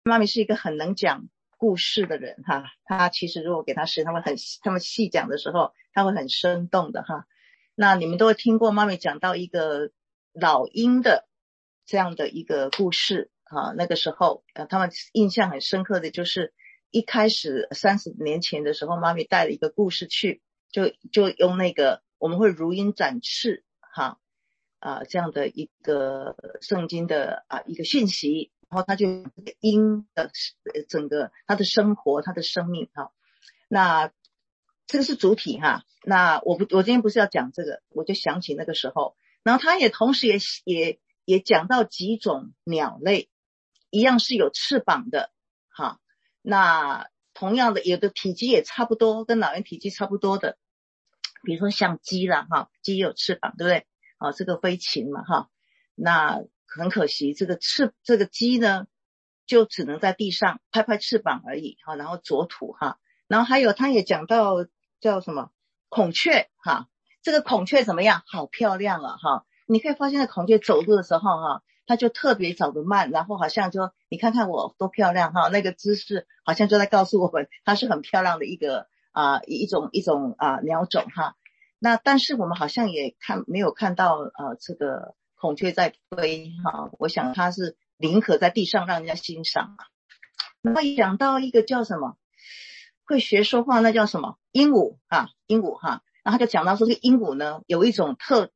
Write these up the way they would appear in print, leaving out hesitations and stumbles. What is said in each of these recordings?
妈咪是一个很能讲故事的人哈，他其实如果给他时间，他们细讲的时候，他会很生动的哈。那你们都会听过妈咪讲到一个老鹰的这样的一个故事啊，那个时候他们印象很深刻的就是一开始30年前的时候，妈咪带了一个故事去，就用那个我们会如鹰展翅哈这样的一个圣经的一个讯息。然后他就这个鹰的整个他的生活他的生命哈，那这个是主体哈。那我今天不是要讲这个，我就想起那个时候，然后他也同时也讲到几种鸟类，一样是有翅膀的哈。那同样的有的体积也差不多，跟老鹰体积差不多的，比如说像鸡啦哈，鸡有翅膀对不对？这个飞禽嘛哈。那很可惜这个鸡呢就只能在地上拍拍翅膀而已哈，然后啄土哈。然后还有他也讲到叫什么孔雀哈，这个孔雀怎么样？好漂亮啊哈！你可以发现那孔雀走路的时候哈，它就特别走得慢，然后好像就你看看我多漂亮哈，那个姿势好像就在告诉我们它是很漂亮的一个一种鸟种哈。那但是我们好像也没有看到这个孔雀在飞哈，我想它是宁可在地上让人家欣赏。那么讲到一个叫什么会学说话，那叫什么鹦鹉哈，然后他就讲到说这个鹦鹉呢有一种特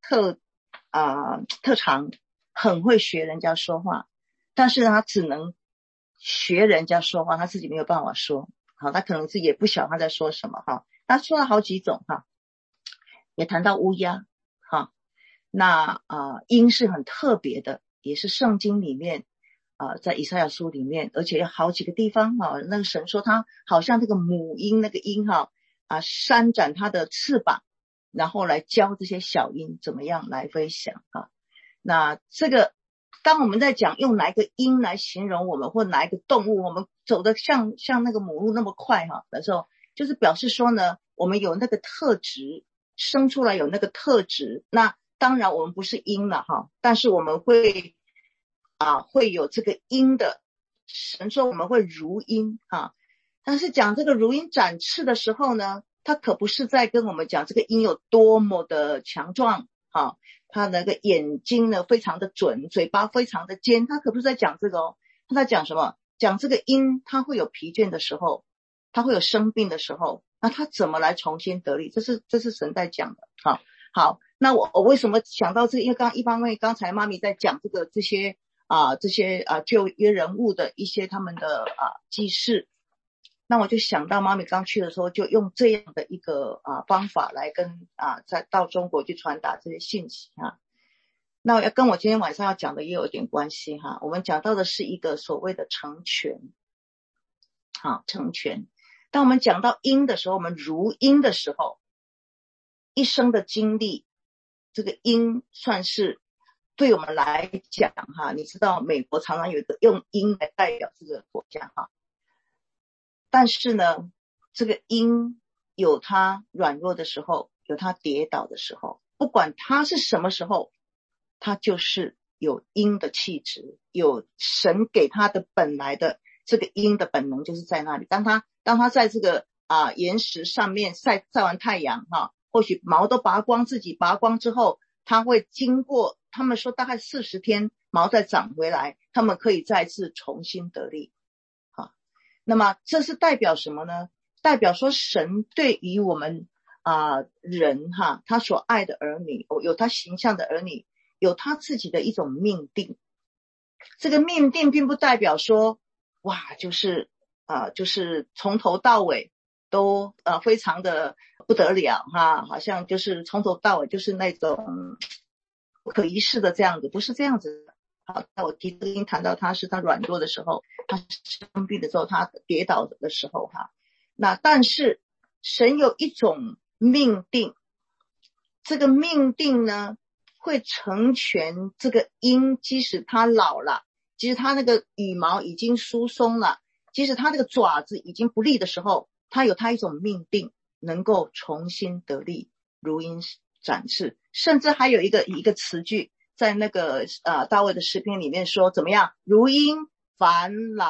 长，很会学人家说话，但是他只能学人家说话，他自己没有办法说好，他可能自己也不晓得他在说什么哈。他说了好几种哈，也谈到乌鸦哈。那鹰是很特别的，也是圣经里面在以赛亚书里面，而且有好几个地方那个神说他好像这个母鹰，那个鹰扇展它的翅膀，然后来教这些小鹰怎么样来飞翔那这个当我们在讲用哪一个鹰来形容我们，或哪一个动物我们走得像那个母鹿那么快的时候，就是表示说呢我们有那个特质，生出来有那个特质。那当然我们不是鹰了但是我们会有这个鹰的，神说我们会如鹰但是讲这个如鹰展翅的时候呢，他可不是在跟我们讲这个鹰有多么的强壮他那个眼睛呢非常的准，嘴巴非常的尖，他可不是在讲这个他在讲什么？讲这个鹰他会有疲倦的时候，他会有生病的时候，那他怎么来重新得力？这是神在讲的好，那我为什么想到这个？因为刚才妈咪在讲这些旧约人物的一些他们的记事，那我就想到妈咪刚去的时候就用这样的一个方法来跟到中国去传达这些信息那要跟我今天晚上要讲的也有点关系我们讲到的是一个所谓的成全成全。当我们讲到鹰的时候，我们如鹰的时候，一生的经历，这个鹰算是对我们来讲你知道美国常常有一个用鹰来代表这个国家但是呢这个鹰有它软弱的时候，有它跌倒的时候，不管它是什么时候，它就是有鹰的气质，有神给它的本来的这个鹰的本能就是在那里。当它在这个岩石上面晒完太阳或许毛都拔光，自己拔光之后，它会经过他们说大概40天毛再长回来，他们可以再次重新得力那么这是代表什么呢？代表说神对于我们人他所爱的儿女，有他形象的儿女，有他自己的一种命定。这个命定并不代表说哇就是从头到尾都非常的不得了好像就是从头到尾就是那种不可一世的这样子，不是这样子的那我已经谈到他是他软弱的时候，他生病的时候，他跌倒的时候那但是神有一种命定，这个命定呢会成全这个鹰，即使他老了，即使他那个羽毛已经疏松了，即使他那个爪子已经不利的时候，他有他一种命定，能够重新得力，如鹰展翅。甚至还有一个词句在那个大卫的诗篇里面说怎么样？如鹰返老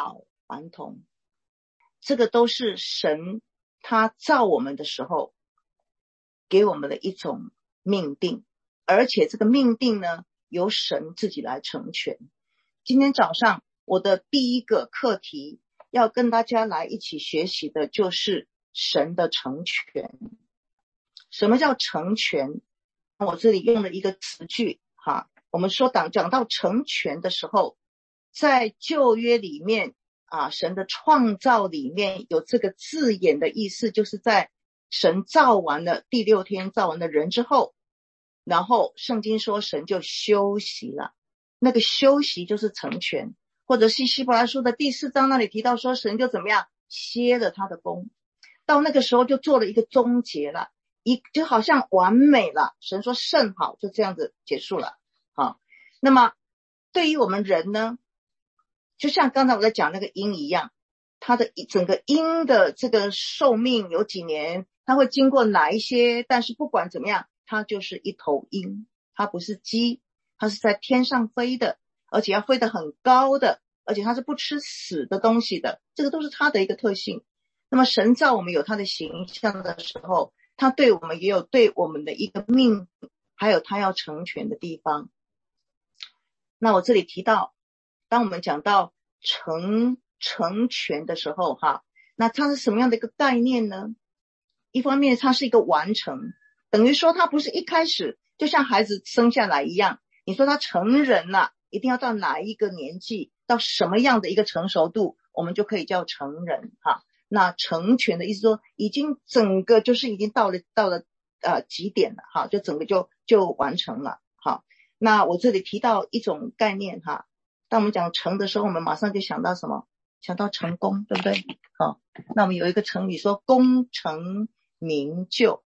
顽童，这个都是神他造我们的时候给我们的一种命定，而且这个命定呢，由神自己来成全。今天早上我的第一个课题要跟大家来一起学习的就是神的成全。什么叫成全？我这里用了一个词句哈，我们说讲到成全的时候，在旧约里面神的创造里面有这个字眼的意思，就是在神造完了第6天造完了人之后，然后圣经说神就休息了，那个休息就是成全，或者是希伯来书的第4章那里提到说神就怎么样歇了他的功，到那个时候就做了一个终结了，就好像完美了，神说甚好，就这样子结束了。好，那么对于我们人呢，就像刚才我在讲那个鹰一样，它的整个鹰的这个寿命有几年，它会经过哪一些，但是不管怎么样，它就是一头鹰，它不是鸡，它是在天上飞的，而且要飞得很高的，而且它是不吃死的东西的，这个都是它的一个特性。那么神造我们有他的形象的时候，他对我们也有对我们的一个命，还有他要成全的地方。那我这里提到，当我们讲到成全的时候那它是什么样的一个概念呢？一方面它是一个完成，等于说它不是一开始就像孩子生下来一样，你说他成人了，一定要到哪一个年纪，到什么样的一个成熟度，我们就可以叫成人那成全的意思说已经整个就是已经到了极点了就整个就完成了。好，那我这里提到一种概念当我们讲成的时候，我们马上就想到什么？想到成功，对不对？好，那我们有一个成语说功成名就，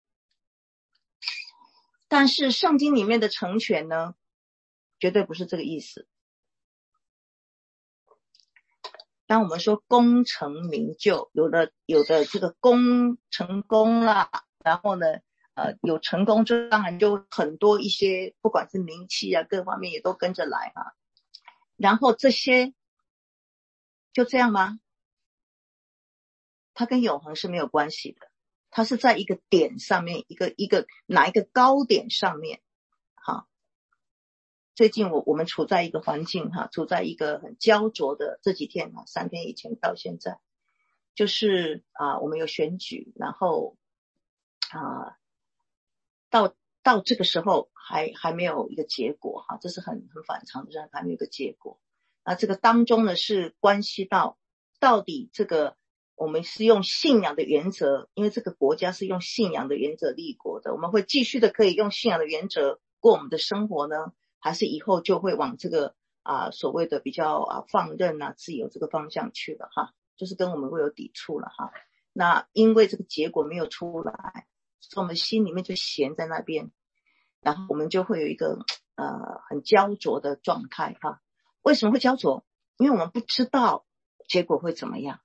但是圣经里面的成全呢，绝对不是这个意思。当我们说功成名就，有的这个成功啦，然后呢有成功之后，当然就很多一些不管是名气各方面也都跟着来然后这些就这样吗？它跟永恒是没有关系的，它是在一个点上面，一个哪一个高点上面最近我们处在一个环境处在一个很焦灼的这几天3天以前到现在，就是我们有选举，然后到这个时候还没有一个结果这是很反常的，还没有一个结果。那这个当中呢是关系到底这个我们是用信仰的原则，因为这个国家是用信仰的原则立国的，我们会继续的可以用信仰的原则过我们的生活呢，还是以后就会往这个所谓的比较放任自由这个方向去了就是跟我们会有抵触了那因为这个结果没有出来，所以我们心里面就闲在那边，然后我们就会有一个很焦灼的状态为什么会焦灼？因为我们不知道结果会怎么样。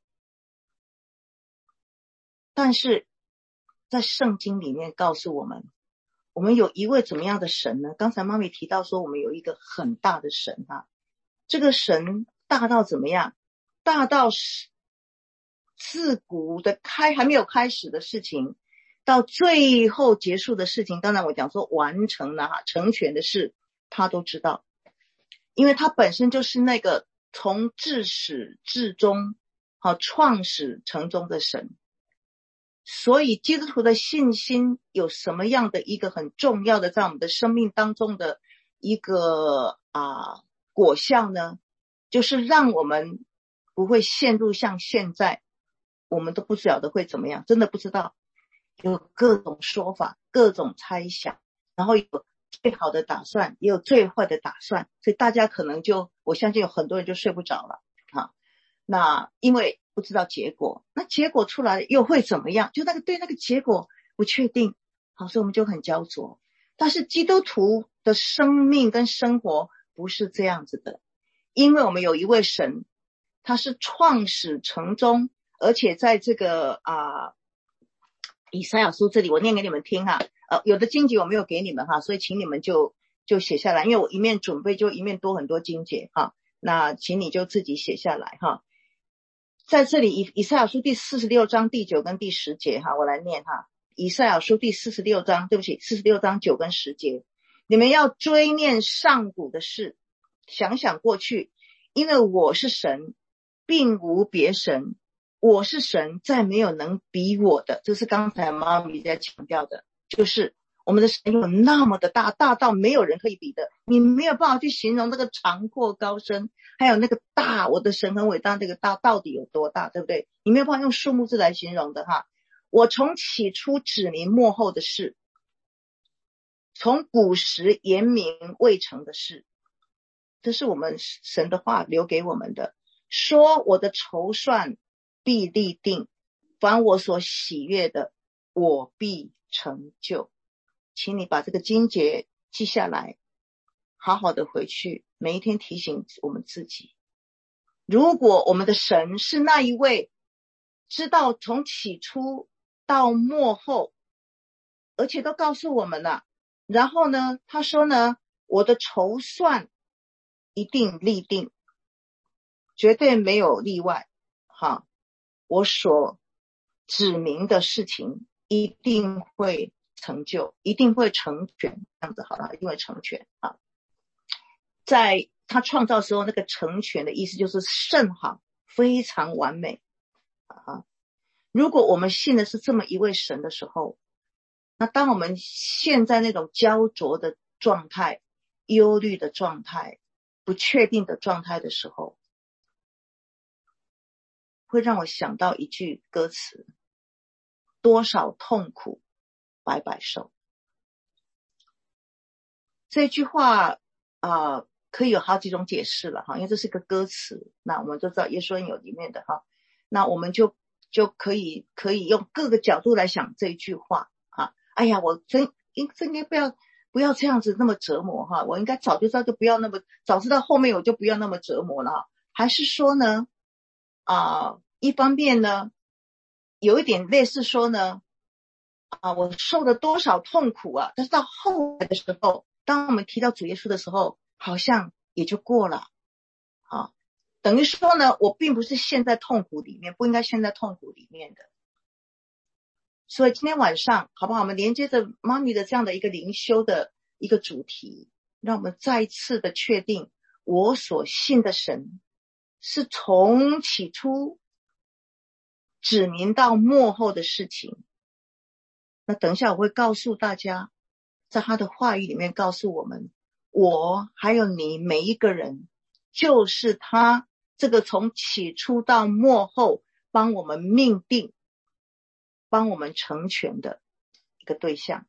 但是在圣经里面告诉我们，我们有一位怎么样的神呢？刚才妈咪提到说我们有一个很大的神这个神大到怎么样？大到自古的还没有开始的事情，到最后结束的事情，当然我讲说完成了成全的事，他都知道，因为他本身就是那个从至始至终创始成终的神。所以基督徒的信心有什么样的一个很重要的在我们的生命当中的一个果效呢？就是让我们不会陷入像现在我们都不晓得会怎么样，真的不知道，有各种说法，各种猜想，然后有最好的打算，也有最坏的打算，所以大家可能我相信有很多人就睡不着了那因为不知道结果，那结果出来又会怎么样？就对那个结果不确定所以我们就很焦灼。但是基督徒的生命跟生活不是这样子的，因为我们有一位神，他是创始成终，而且在这个以赛亚书这里我念给你们听有的经节我没有给你们所以请你们就写下来，因为我一面准备就一面多很多经节那请你就自己写下来在这里以赛亚书第46章第9跟第10节哈，我来念哈。以赛亚书第46章，对不起，46章9跟10节，你们要追念上古的事，想想过去，因为我是神，并无别神，我是神，再没有能比我的。这是刚才妈咪在强调的，就是我们的神有那么的大，大到没有人可以比的，你没有办法去形容那个长阔高深，还有那个大，我的神很伟大，这个大到底有多大，对不对？你没有办法用数目字来形容的哈。我从起初指明末后的事，从古时言明未成的事，这是我们神的话留给我们的，说我的筹算必立定，凡我所喜悦的，我必成就。请你把这个经节记下来，好好的回去，每一天提醒我们自己。如果我们的神是那一位知道从起初到末后，而且都告诉我们了，然后呢，他说呢，我的筹算一定立定，绝对没有例外哈，我所指明的事情一定会成就，一定会成全，这样子好了，一定会成全啊。在他创造的时候，那个成全的意思就是甚好，非常完美啊。如果我们信的是这么一位神的时候，那当我们现在那种焦灼的状态、忧虑的状态、不确定的状态的时候，会让我想到一句歌词，多少痛苦白白受。这句话可以有好几种解释了哈，因为这是个歌词，那我们都知道耶稣恩有里面的哈，那我们就可以用各个角度来想这一句话哈。哎呀，我真应该不要这样子那么折磨哈，我应该早就知道就不要那么早知道后面我就不要那么折磨了，还是说呢一方面呢有一点类似说呢我受了多少痛苦啊，但是到后来的时候，当我们提到主耶稣的时候，好像也就过了啊。等于说呢，我并不是陷在痛苦里面，不应该陷在痛苦里面的。所以今天晚上好不好，我们连接着妈咪的这样的一个灵修的一个主题，让我们再一次的确定我所信的神是从起初指明到末后的事情。那等一下我会告诉大家，在他的话语里面告诉我们，我还有你每一个人就是他这个从起初到末后帮我们命定帮我们成全的一个对象。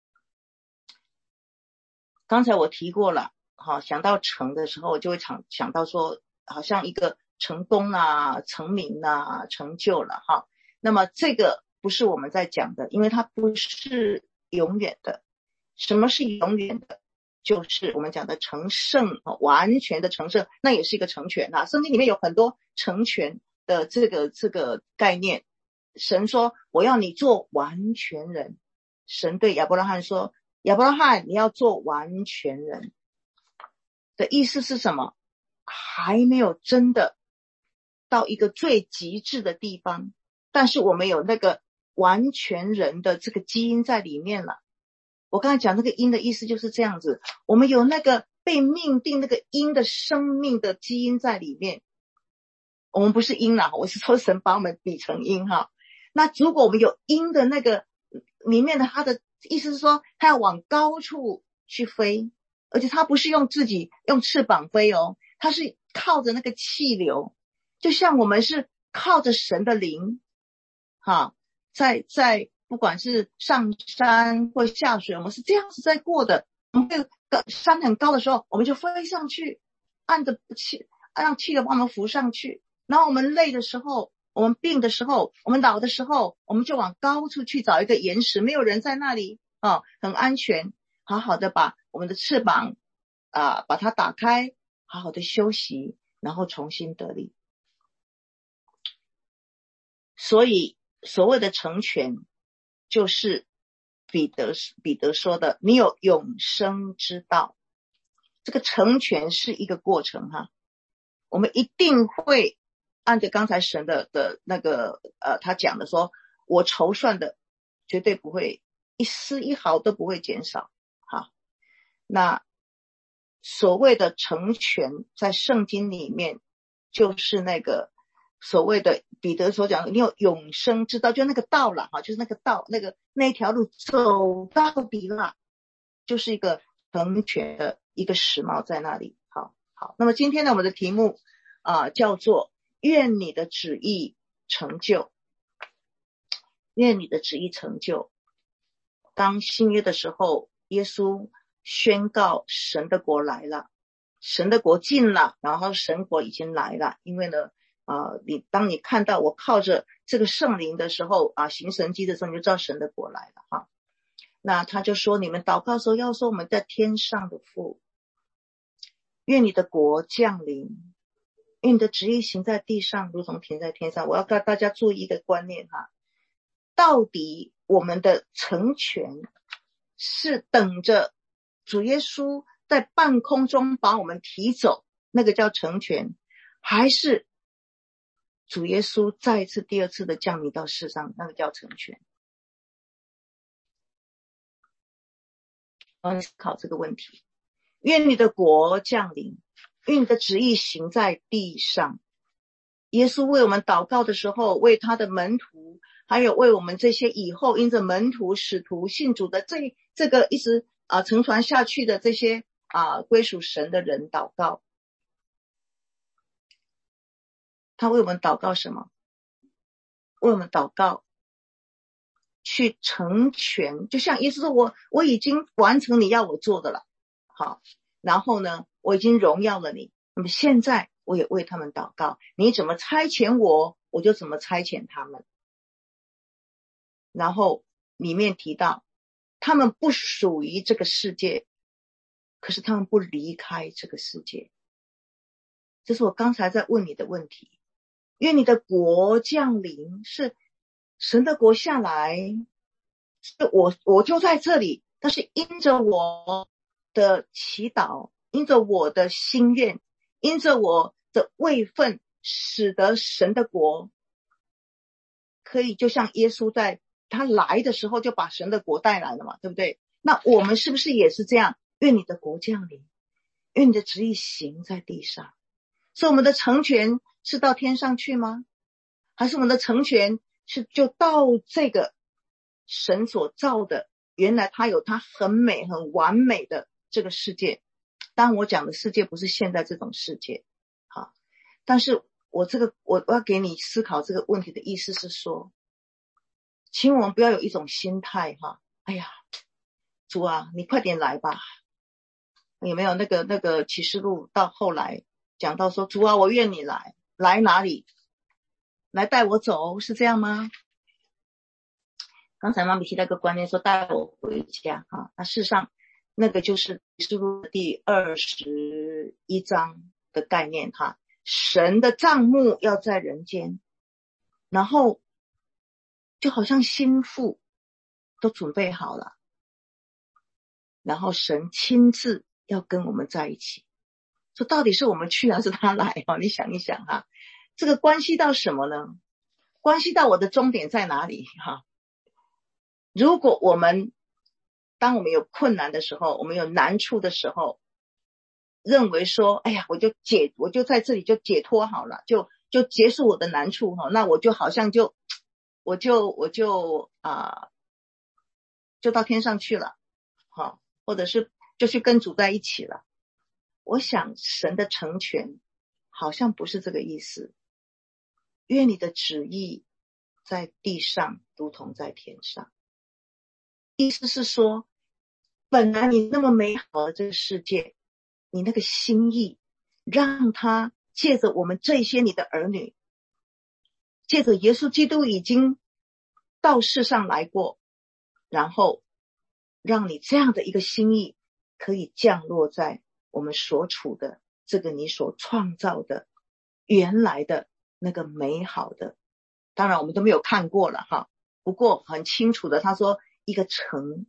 刚才我提过了想到成的时候，我就会想到说好像一个成功啊、成名啊、成就了哈。那么这个不是我们在讲的，因为它不是永远的。什么是永远的？就是我们讲的成圣，完全的成圣，那也是一个成全啊。圣经里面有很多成全的这个概念。神说我要你做完全人，神对亚伯拉罕说，亚伯拉罕你要做完全人的意思是什么？还没有真的到一个最极致的地方，但是我们有那个完全人的这个基因在里面了。我刚才讲那个因的意思就是这样子，我们有那个被命定那个因的生命的基因在里面。我们不是因啦，我是说神把我们比成因哈。那如果我们有因的那个里面的，他的意思是说他要往高处去飞，而且他不是用自己用翅膀飞哦，他是靠着那个气流，就像我们是靠着神的灵在不管是上山或下水，我们是这样子在过的。我们会山很高的时候，我们就飞上去，让气流把我们浮上去。然后我们累的时候，我们病的时候，我们老的时候，我们就往高处去找一个岩石，没有人在那里很安全，好好的把我们的翅膀把它打开，好好的休息，然后重新得力。所以所谓的成全，就是彼得说的，你有永生之道。这个成全是一个过程哈，我们一定会按着刚才神的那个他讲的说，我筹算的绝对不会一丝一毫都不会减少。好，那所谓的成全在圣经里面就是那个所谓的彼得所讲的，你有永生之道，就那个道了哈，就是那个道，那条路走到底了，就是一个成全的一个时髦在那里。好，那么今天呢，我们的题目叫做愿你的旨意成就，愿你的旨意成就。当新约的时候，耶稣宣告神的国来了，神的国近了，然后神国已经来了。因为呢当你看到我靠着这个圣灵的时候行神迹的时候，你就知道神的国来了哈。那他就说，你们祷告的时候要说，我们在天上的父，愿你的国降临，愿你的旨意行在地上如同行在天上。我要跟大家注意一个观念哈，到底我们的成全是等着主耶稣在半空中把我们提走，那个叫成全，还是主耶稣再一次第二次的降临到世上，那个叫成全？我要思考这个问题。愿你的国降临，愿你的旨意行在地上。耶稣为我们祷告的时候，为他的门徒，还有为我们这些以后因着门徒使徒信主的这个一直承传下去的这些归属神的人祷告。他为我们祷告什么？为我们祷告去成全，就像耶稣说，我已经完成你要我做的了。好，然后呢，我已经荣耀了你，那么现在我也为他们祷告，你怎么差遣我，我就怎么差遣他们。然后里面提到他们不属于这个世界，可是他们不离开这个世界。这是我刚才在问你的问题。愿你的国降临，是神的国下来，是我就在这里，但是因着我的祈祷，因着我的心愿，因着我的位分，使得神的国可以就像耶稣在他来的时候就把神的国带来了嘛，对不对？那我们是不是也是这样？愿你的国降临，愿你的旨意行在地上。所以我们的成全是到天上去吗？还是我们的成全是就到这个神所造的，原来他有他很美很完美的这个世界。当然我讲的世界不是现在这种世界，好，但是我要给你思考这个问题的意思是说，请我们不要有一种心态哈，哎呀，主啊，你快点来吧。有没有那个启示录到后来讲到说，主啊，我愿你来，来哪里？来带我走，是这样吗？刚才妈咪提到一个观念说带我回家那事实上那个就是启示录第21章的概念神的帐幕要在人间，然后就好像心腹都准备好了，然后神亲自要跟我们在一起。说到底是我们去还是他来你想一想这个关系到什么呢？关系到我的终点在哪里如果当我们有困难的时候，我们有难处的时候，认为说哎呀我就在这里就解脱好了，就结束我的难处那我就好像就到天上去了或者是就去跟主在一起了。我想神的成全好像不是这个意思。愿你的旨意在地上如同在天上，意思是说本来你那么美好的这个世界，你那个心意让他借着我们这些你的儿女，借着耶稣基督已经到世上来过，然后让你这样的一个心意可以降落在我们所处的这个你所创造的原来的那个美好的，当然我们都没有看过了不过很清楚的他说一个城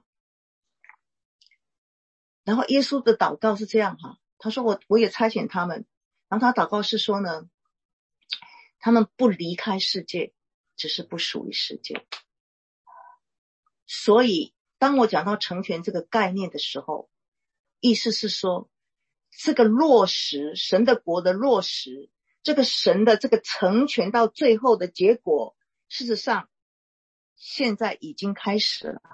然后耶稣的祷告是这样他说我也差遣他们，然后他祷告是说呢， 他们不离开世界，只是不属于世界。所以当我讲到成全这个概念的时候，意思是说这个落实神的国的落实，这个神的这个成全到最后的结果，事实上现在已经开始了。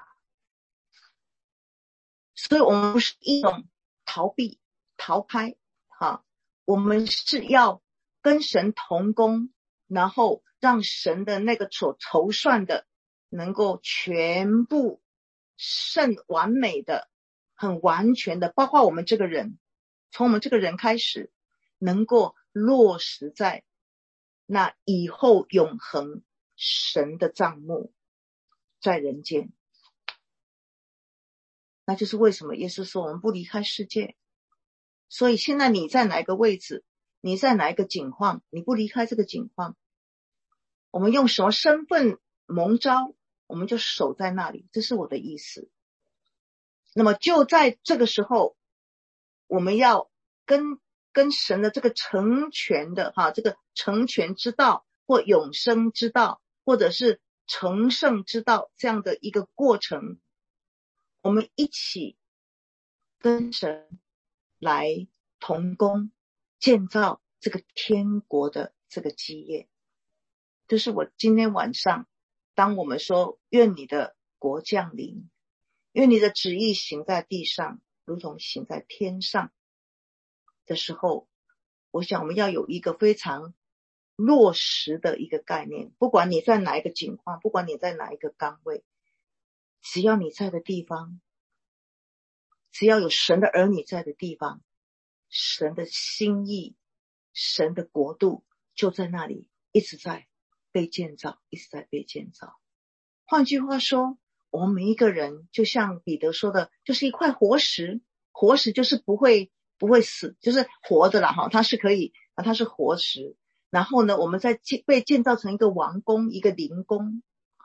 所以我们不是一种逃避逃开我们是要跟神同工，然后让神的那个所筹算的能够全部甚完美的很完全的，包括我们这个人，从我们这个人开始能够落实在那以后永恒神的账目在人间。那就是为什么耶稣说我们不离开世界。所以现在你在哪一个位置，你在哪一个境况，你不离开这个境况，我们用什么身份蒙召，我们就守在那里，这是我的意思。那么就在这个时候，我们要跟神的这个成全的这个成全之道或永生之道或者是成圣之道这样的一个过程，我们一起跟神来同工，建造这个天国的这个基业。就是我今天晚上当我们说愿你的国降临，愿你的旨意行在地上如同行在天上的时候，我想我们要有一个非常落实的一个概念。不管你在哪一个境况，不管你在哪一个岗位，只要你在的地方，只要有神的儿女在的地方，神的心意神的国度就在那里一直在被建造，一直在被建造。换句话说，我们每一个人就像彼得说的，就是一块活石。活石就是不会死，就是活的啦它是可以它是活石。然后呢，我们再被建造成一个王宫，一个灵宫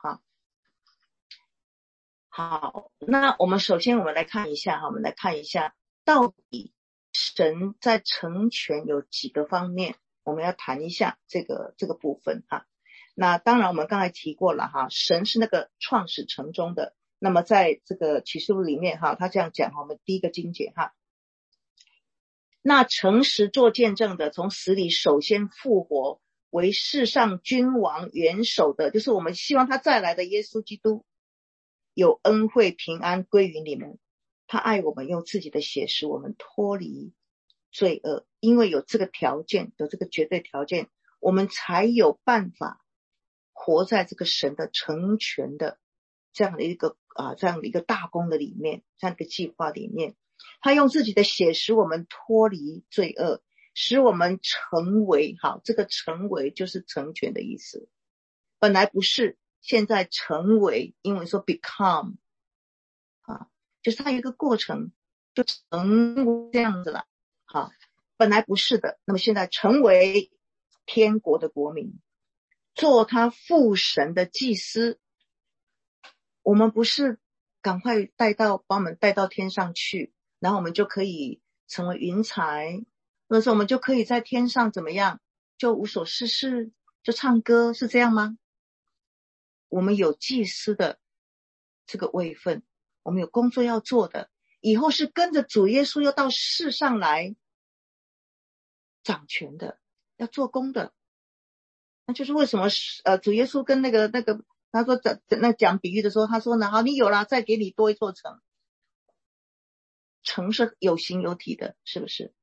好，那我们首先我们来看一下到底神在成全有几个方面，我们要谈一下这个部分那当然我们刚才提过了神是那个创始成终的。那么在这个启示录里面他这样讲我们第一个经节那诚实做见证的，从死里首先复活，为世上君王元首的，就是我们希望他再来的耶稣基督，有恩惠平安归于你们。他爱我们，用自己的血使我们脱离罪恶。因为有这个条件，有这个绝对条件，我们才有办法活在这个神的成全的这样的一个大功的里面，这样一个计划里面。他用自己的血使我们脱离罪恶，使我们成为这个成为就是成全的意思。本来不是，现在成为，英文说 become就是它有一个过程，就成为这样子了本来不是的，那么现在成为天国的国民，做他父神的祭司。我们不是赶快把我们带到天上去，然后我们就可以成为云彩，或者说我们就可以在天上怎么样，就无所事事，就唱歌，是这样吗？我们有祭司的这个位分，我们有工作要做的，以后是跟着主耶稣要到世上来掌权的，要做工的。那就是为什么主耶稣跟那个他说讲比喻的时候，他说呢，好，你有了，再给你多一座城。城是有形有体的，是不是？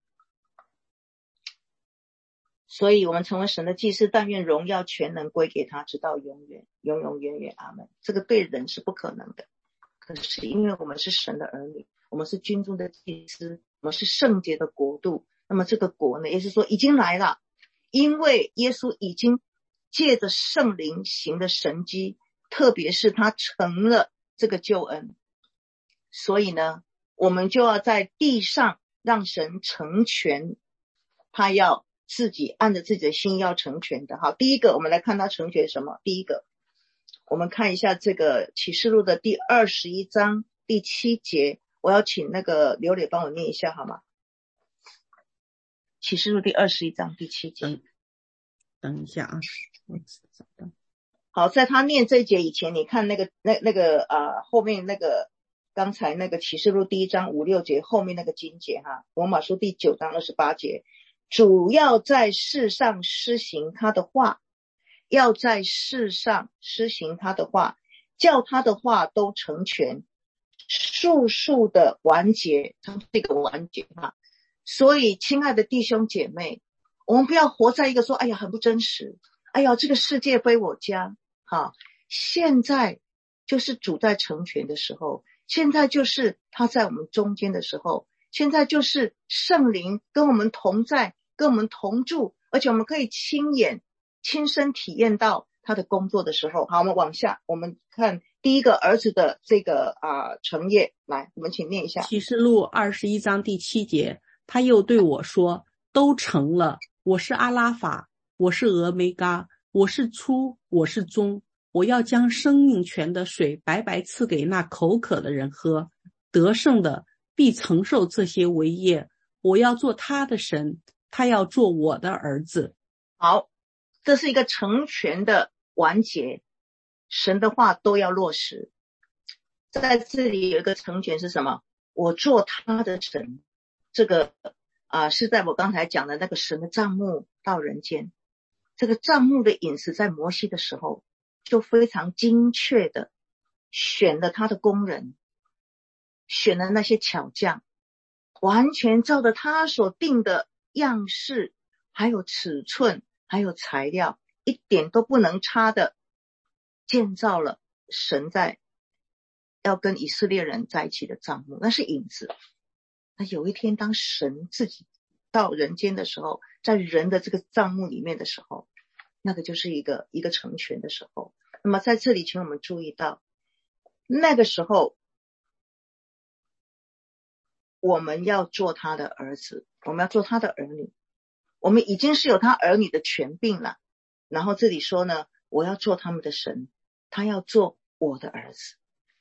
所以我们成为神的祭司，但愿荣耀全能归给他，直到永远，永永远远，阿们。这个对人是不可能的，可是因为我们是神的儿女，我们是君尊的祭司，我们是圣洁的国度。那么这个国呢，也是说已经来了，因为耶稣已经借着圣灵行的神迹，特别是他成了这个救恩，所以呢，我们就要在地上让神成全，他要自己按着自己的心要成全的。好，第一个我们来看他成全什么。第一个我们看一下这个启示录的第21章第7节，我要请那个刘磊帮我念一下好吗？启示录第21章第7节。 等一下啊，我找到。 好，在他念这一节以前，你看那个后面那个刚才那个启示录第1章5、6节后面那个经节哈，罗马书第9章28节，主要在世上施行他的话，要在世上施行他的话，叫他的话都成全，速速的完结，这个完结哈。所以亲爱的弟兄姐妹，我们不要活在一个说哎呀很不真实，哎呀这个世界非我家。好，现在就是主在成全的时候，现在就是他在我们中间的时候，现在就是圣灵跟我们同在，跟我们同住，而且我们可以亲身体验到他的工作的时候。好，我们往下，我们看第一个儿子的这个成业，来，我们请念一下。 启示录21章第7节，他又对我说，都成了，我是阿拉法，我是俄梅嘎，我是初，我是终，我要将生命泉的水白白赐给那口渴的人喝，得胜的必承受这些为业，我要做他的神，他要做我的儿子。 好，这是一个成全的完结，神的话都要落实。在这里有一个成全是什么？我做他的神，这个是在我刚才讲的那个神的帐幕到人间。这个帐幕的饮食在摩西的时候就非常精确的选了他的工人，选了那些巧匠，完全照着他所定的样式还有尺寸还有材料，一点都不能差的建造了神在要跟以色列人在一起的帐幕。那是影子。那有一天当神自己到人间的时候，在人的这个帐幕里面的时候，那个就是一个成全的时候。那么在这里请我们注意到，那个时候我们要做他的儿子，我们要做他的儿女，我们已经是有他儿女的权柄了。然后这里说呢，我要做他们的神，他要做我的儿子。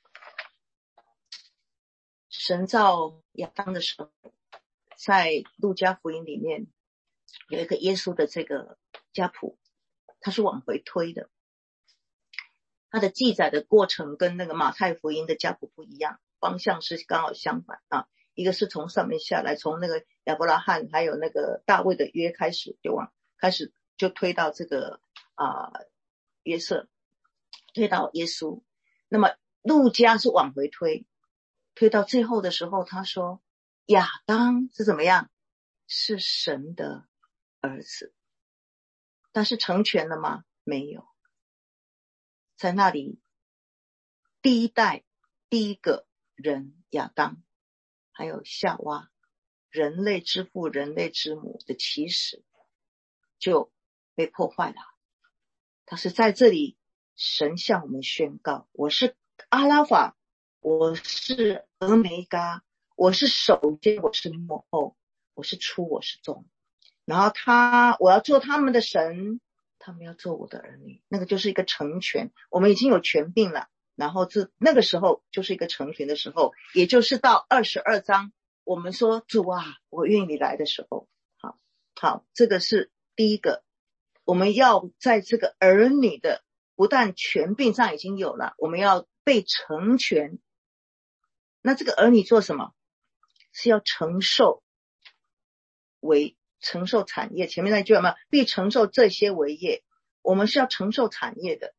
神造亚当的时候，在路加福音里面有一个耶稣的这个家谱，他是往回推的，他的记载的过程跟那个马太福音的家谱不一样，方向是刚好相反啊。一个是从上面下来，从那个亚伯拉罕还有那个大卫的约开始就推到这个约瑟，推到耶稣。那么路加是往回推到最后的时候，他说亚当是怎么样？是神的儿子。但是成全了吗？没有。在那里第一代第一个人亚当还有夏娃，人类之父人类之母的起始就被破坏了。但是在这里神向我们宣告，我是阿拉法，我是俄梅嘎，我是首先，我是末后，我是初，我是终。然后我要做他们的神，他们要做我的儿女。那个就是一个成全，我们已经有权柄了。然后那个时候就是一个成全的时候，也就是到22章我们说主啊我愿意你来的时候。好，这个是第一个，我们要在这个儿女的不但权柄上已经有了，我们要被成全。那这个儿女做什么？是要承受产业，前面那句有没有？必承受这些为业，我们是要承受产业的。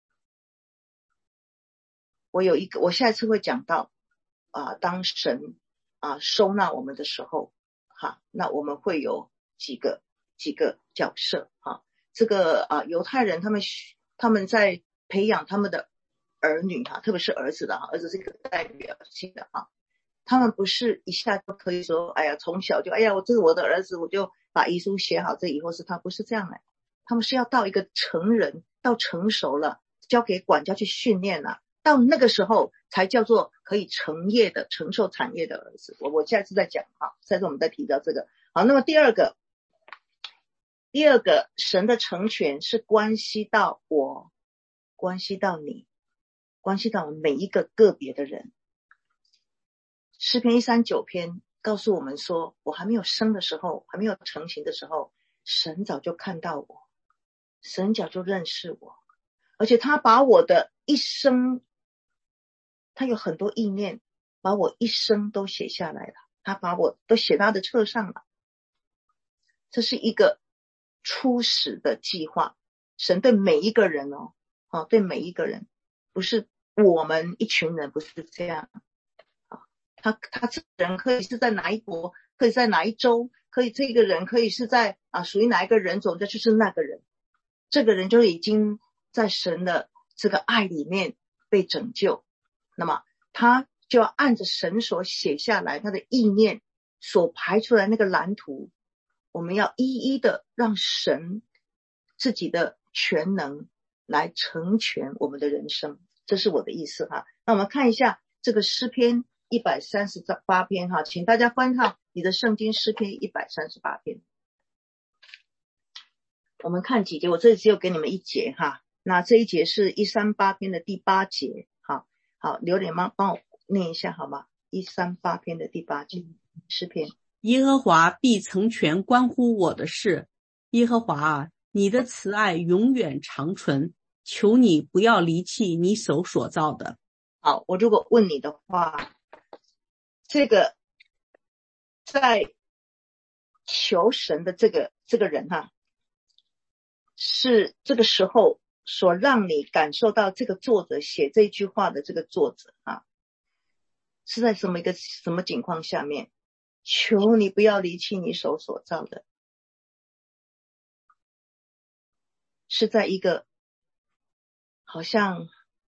我下一次会讲到当神收纳我们的时候，那我们会有几个角色。这个犹太人他们在培养他们的儿女特别是儿子的儿子是一个代表性的他们不是一下就可以说哎呀从小就哎呀这是我的儿子，我就把遗书写好，这以后是他，不是这样的。他们是要到一个成人，到成熟了，交给管教去训练了，到那个时候才叫做可以承业的承受产业的儿子。我下次再讲下次我们再提到这个。好，那么第二个神的成全是关系到我，关系到你，关系到我们每一个个别的人。诗篇139篇告诉我们说，我还没有生的时候，还没有成型的时候，神早就看到我， 神早就认识我，而且他把我的一生，他有很多意念，把我一生都写下来了，他把我都写到他的册上了。这是一个初始的计划，神对每一个人对每一个人，不是我们一群人，不是这样。他这个人可以是在哪一国，可以在哪一州，可以这个人可以是在属于哪一个人种，这就是那个人。这个人就已经在神的这个爱里面被拯救，那么他就要按着神所写下来他的意念所排出来那个蓝图，我们要一一的让神自己的全能来成全我们的人生，这是我的意思哈。那我们看一下这个诗篇138篇哈，请大家翻看你的圣经诗篇138篇。我们看几节，我这里只有给你们一节哈。那这一节是138篇的第8节，好，榴莲妈帮我念一下好吗？138篇的第8节诗篇。 耶和华必成全关乎我的事，耶和华啊，你的慈爱永远长存，求你不要离弃你手所造的。 好，我如果问你的话，这个在求神的这个人哈，是这个时候所让你感受到这个作者写这句话的这个作者是在什么情况下面？求你不要离弃你手所造的，是在一个好像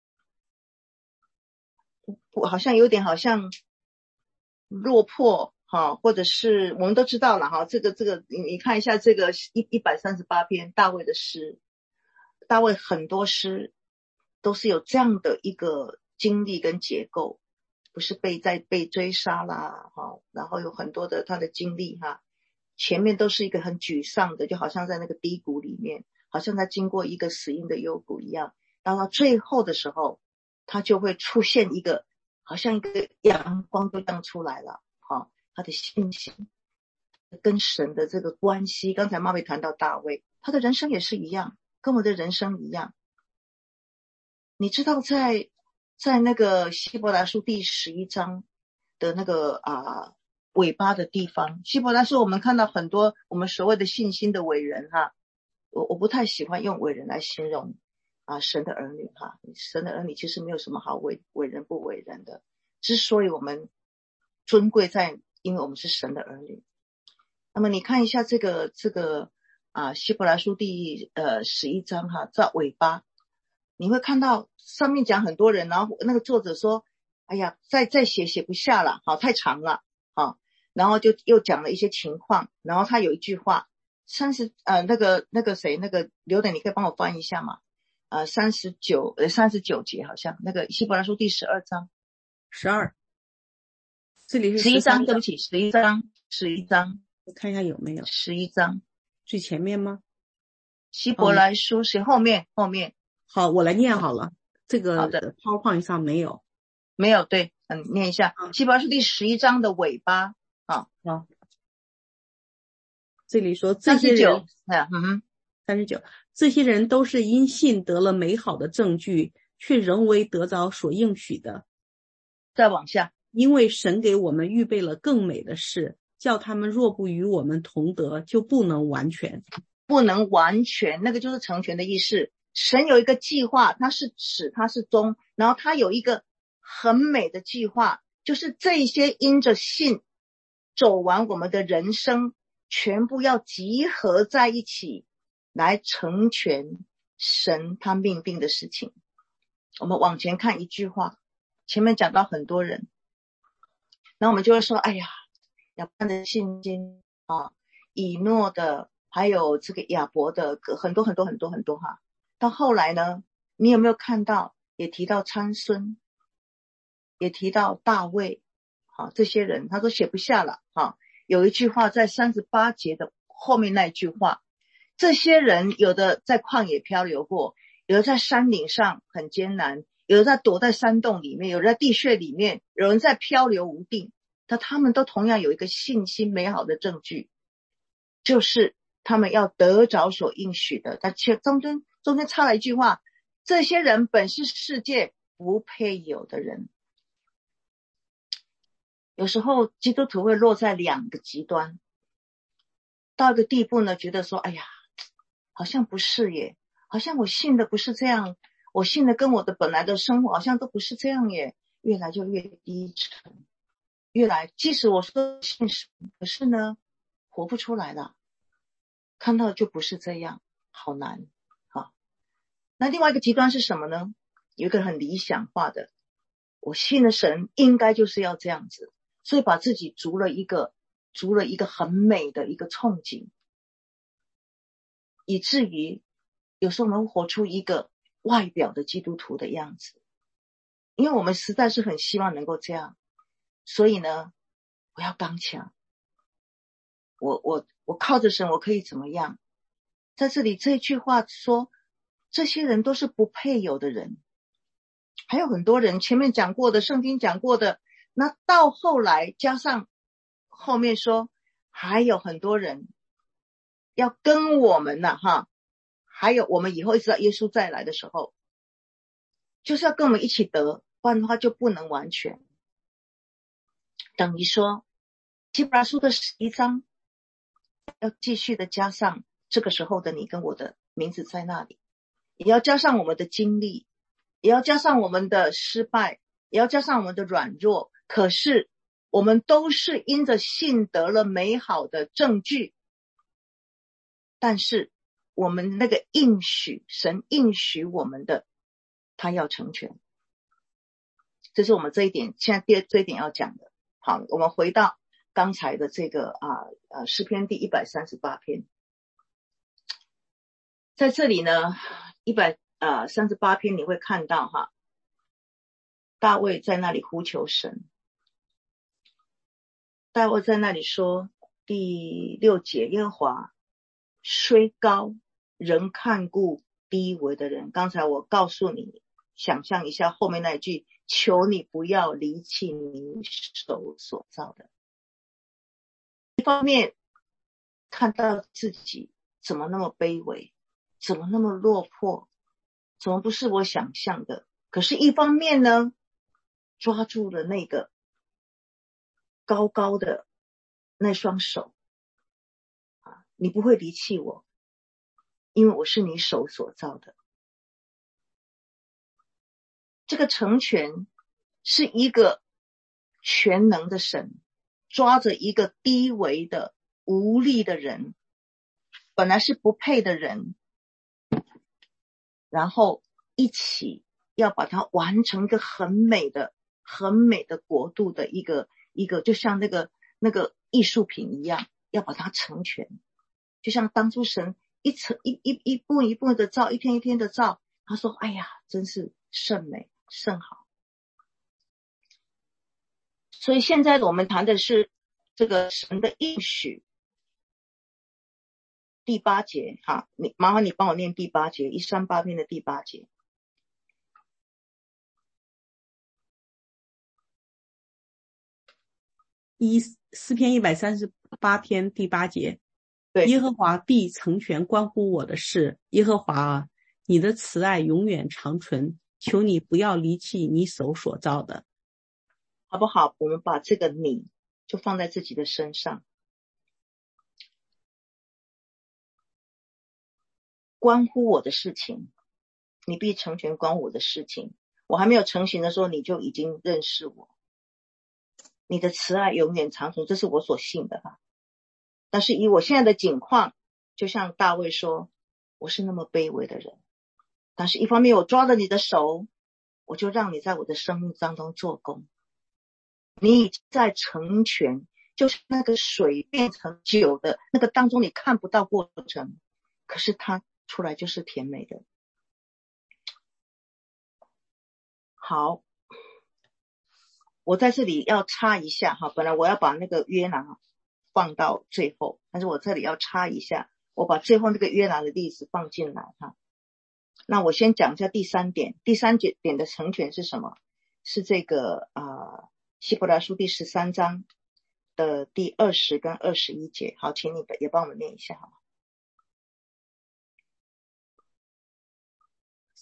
有点好像落魄或者是我们都知道了这个你看一下这个138篇大卫的诗，大卫很多诗都是有这样的一个经历跟结构，不是被追杀啦然后有很多的他的经历前面都是一个很沮丧的，就好像在那个低谷里面，好像他经过一个死荫的幽谷一样，到最后的时候他就会出现一个好像一个阳光就这样出来了他的信心跟神的这个关系。刚才妈咪谈到大卫，他的人生也是一样，跟我的人生一样。你知道在那个希伯来书第11章的那个尾巴的地方，希伯来书我们看到很多我们所谓的信心的伟人我不太喜欢用伟人来形容神的儿女神的儿女其实没有什么好伟人不伟人的，之所以我们尊贵在因为我们是神的儿女。那么你看一下这个希伯来书第11章在尾巴你会看到上面讲很多人，然后那个作者说哎呀再写不下了太长了然后就又讲了一些情况，然后他有一句话那个谁那个刘德你可以帮我翻一下吗39节，好像那个希伯来书第12章 12，这里是 11章，对不起11章我看一下有没有 11章最前面吗？ 希伯来书是后面好，我来念好了，这个 PowerPoint 上没有对念一下希伯来书第11章的尾巴这里说这些人 39 这些人都是因信得了美好的证据，却仍未得着所应许的。 再往下， 因为神给我们预备了更美的事，叫他们若不与我们同得，就不能完全， 那个就是成全的意思。神有一个计划，他是始他是终，然后他有一个很美的计划，就是这些因着信走完我们的人生，全部要集合在一起来成全神他命定的事情。我们往前看一句话，前面讲到很多人，然后我们就会说哎呀亚伯拉罕的信心以诺的还有这个亚伯的很多到后来呢，你有没有看到也提到参孙，也提到大卫这些人他都写不下了有一句话在38节的后面那一句话，这些人有的在旷野漂流过，有的在山顶上很艰难，有的在躲在山洞里面，有的在地穴里面，有人在漂流无定，但他们都同样有一个信心美好的证据，就是他们要得着所应许的。但其实中间插了一句话，这些人本是世界不配有的人。有时候基督徒会落在两个极端，到一个地步呢，觉得说，哎呀，好像不是耶，好像我信的不是这样，我信的跟我的本来的生活好像都不是这样耶，越来就越低沉，越来即使我说信神，可是呢活不出来了，看到就不是这样，好难啊。那另外一个极端是什么呢？有一个很理想化的，我信的神应该就是要这样子，所以把自己筑了一个很美的一个憧憬，以至于有时候我们活出一个外表的基督徒的样子，因为我们实在是很希望能够这样，所以呢我要刚强，我靠着神我可以怎么样。在这里这句话说这些人都是不配有的人，还有很多人前面讲过的，圣经讲过的，那到后来加上后面说还有很多人要跟我们哈，还有我们以后一直到耶稣再来的时候，就是要跟我们一起得，不然的话就不能完全。等于说希伯来书的11章要继续的加上这个时候的你跟我的名字在那里，也要加上我们的经历，也要加上我们的失败，也要加上我们的软弱，可是我们都是因着信得了美好的证据，但是我们那个应许，神应许我们的，他要成全。这是我们这一点现在这一点要讲的。好，我们回到刚才的这个诗篇第138篇，在这里呢138篇你会看到大卫在那里呼求神，大卫在那里说第6节，耶和华虽高仍看顾低微的人。刚才我告诉你想象一下后面那一句，求你不要离弃你手所造的。一方面看到自己怎么那么卑微，怎么那么落魄，怎么不是我想象的，可是一方面呢抓住了那个高高的那双手，你不会离弃我，因为我是你手所造的。这个成全是一个全能的神抓着一个低微的无力的人，本来是不配的人，然后一起要把它完成一个很美的国度的一个就像那个艺术品一样，要把它成全。就像当初神一步一步的造，一天一天的造，他说哎呀真是甚美甚好。所以现在我们谈的是这个神的应许。第8节麻烦你帮我念第8节，138篇的第8节。 诗篇138篇第8节， 对， 耶和华必成全关乎我的事。耶和华啊，你的慈爱永远长存，求你不要离弃你手所造的。 好不好？我们把这个你就放在自己的身上，关乎我的事情，你必成全关乎我的事情。我还没有成型的时候，你就已经认识我。你的慈爱永远长存，这是我所信的但是以我现在的境况，就像大卫说，我是那么卑微的人，但是一方面我抓着你的手，我就让你在我的生命当中做工。你已经在成全，就是那个水变成酒的那个当中你看不到过程，可是它出来就是甜美的。好，我在这里要插一下本来我要把那个约拿放到最后，但是我这里要插一下，我把最后那个约拿的例子放进来那我先讲一下第3点。第3点的成全是什么？是这个希伯来书第13章的第20跟21节。好，请你也帮我们念一下好吗？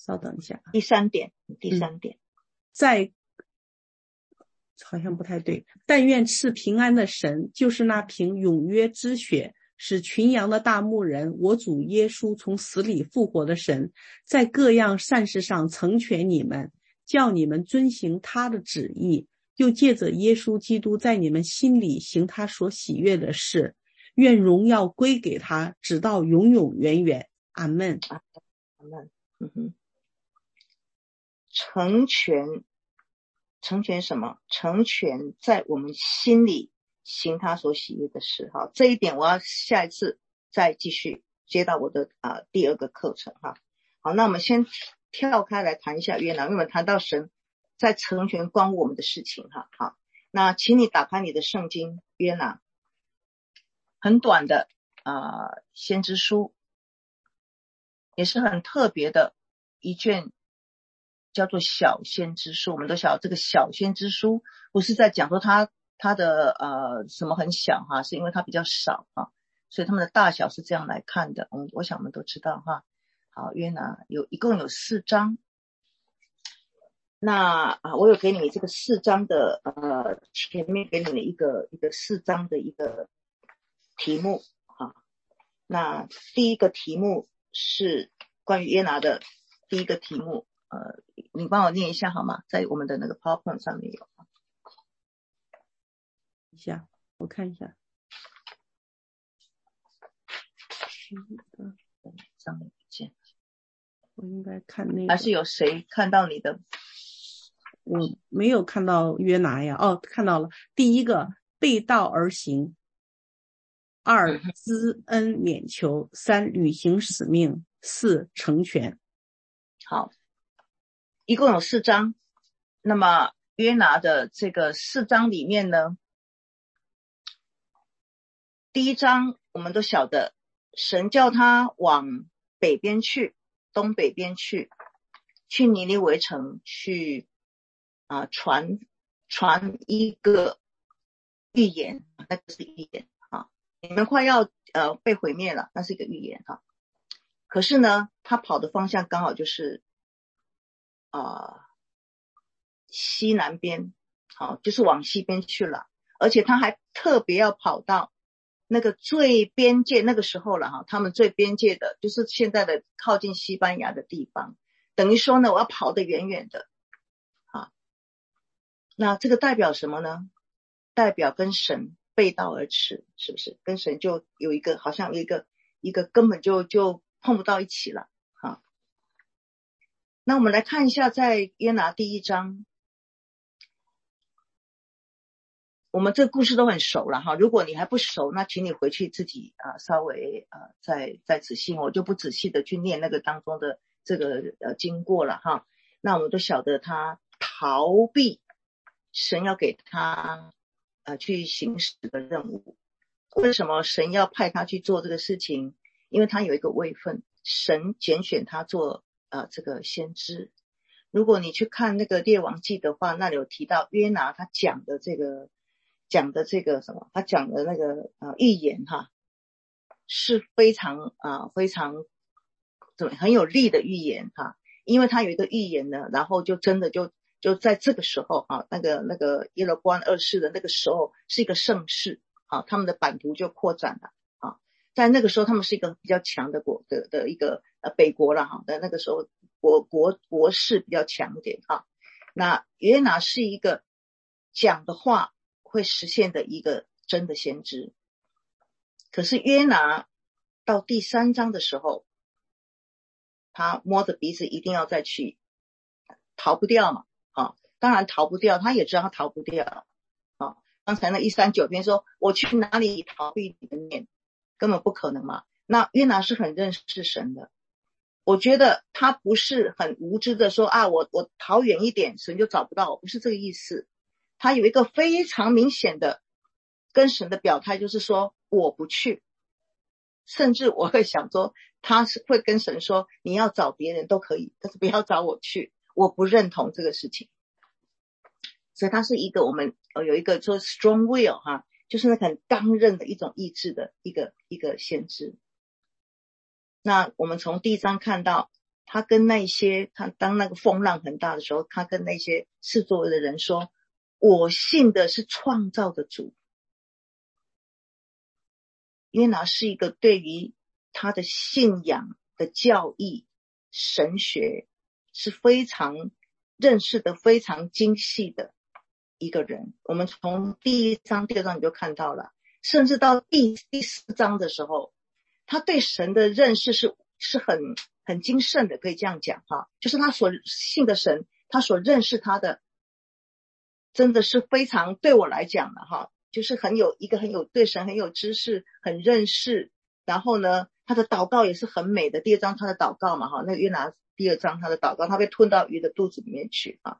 稍等一下， 第三点， 在好像不太对。但愿赐平安的神，就是那凭永约之血使群羊的大牧人，我主耶稣从死里复活的神，在各样善事上成全你们，叫你们遵行他的旨意，又借着耶稣基督在你们心里行他所喜悦的事。愿荣耀归给他，直到永永远远。阿们。 阿们。成全什么？成全在我们心里行他所喜悦的事。好，这一点我要下一次再继续接到我的第二个课程哈。好，那我们先跳开来谈一下约拿，因为我们谈到神在成全关乎我们的事情哈。好，那请你打开你的圣经，约拿，很短的先知书，也是很特别的一卷，叫做小先知书。我们都晓得这个小先知书不是在讲说它的什么很小哈，是因为它比较少哈，所以它们的大小是这样来看的。我想我们都知道哈。好，约拿一共有4章。那我有给你们这个4章的前面给你们一个4章的一个题目哈。那第一个题目是关于约拿的第一个题目，你帮我念一下好吗？在我们的那个 PowerPoint 上面有。 一下，我看一下。 上面不见， 我应该看那个。 还是有谁看到你的？ 我没有看到约拿呀。哦，看到了。第一个，背道而行；2，知恩免求；3，履行使命；4，成全。 好，一共有4章。那么约拿的这个4章里面呢，第一章我们都晓得，神叫他往北边去，东北边去尼尼微城去传一个预言，那就是预言啊，你们快要被毁灭了，那是一个预言哈。可是呢，他跑的方向刚好就是西南边，好，就是往西边去了，而且他还特别要跑到那个最边界，那个时候了哈，他们最边界的就是现在的靠近西班牙的地方，等于说呢，我要跑得远远的啊。那这个代表什么呢？代表跟神背道而驰，是不是？跟神就有一个好像有一个根本就碰不到一起了啊。那我们来看一下，在约拿第1章，我们这个故事都很熟了哈。如果你还不熟，那请你回去自己稍微再仔细，我就不仔细的去念那个当中的这个经过了哈。那我们都晓得他逃避神要给他去行使的任务。为什么神要派他去做这个事情？因为他有一个位分，神拣选他做这个先知。如果你去看那个列王记的话，那里有提到约拿他讲的这个什么，他讲的那个预言哈，是非常很有力的预言哈。因为他有一个预言呢，然后就真的就在这个时候那个耶罗波安2世的那个时候是一个盛世他们的版图就扩展了在那个时候他们是一个比较强的的一个北国了在那个时候国势比较强一点那约拿是一个讲的话会实现的一个真的先知。可是约拿到第3章的时候，他摸着鼻子一定要再去，逃不掉嘛当然逃不掉，他也知道他逃不掉刚才那139篇说我去哪里逃避你的面，根本不可能嘛。那约拿是很认识神的，我觉得他不是很无知的说我逃远一点神就找不到我，不是这个意思。他有一个非常明显的跟神的表态，就是说我不去，甚至我会想说他是会跟神说你要找别人都可以，但是不要找我去，我不认同这个事情。所以他是一个我们有一个说 strong will 就是那个很刚韧的一种意志的一个先知。那我们从第1章看到他跟那些当那个风浪很大的时候，他跟那些四周围的人说，我信的是创造的主。约拿是一个对于他的信仰的教义神学是非常认识的非常精细的一个人。我们从第1章第2章你就看到了，甚至到第4章的时候，他对神的认识是很精深的，可以这样讲哈，就是他所信的神，他所认识他的，真的是非常对我来讲的哈，就是很有对神很有知识，很认识。然后呢，他的祷告也是很美的。第2章他的祷告嘛哈，那个约拿第2章他的祷告，他被吞到鱼的肚子里面去啊。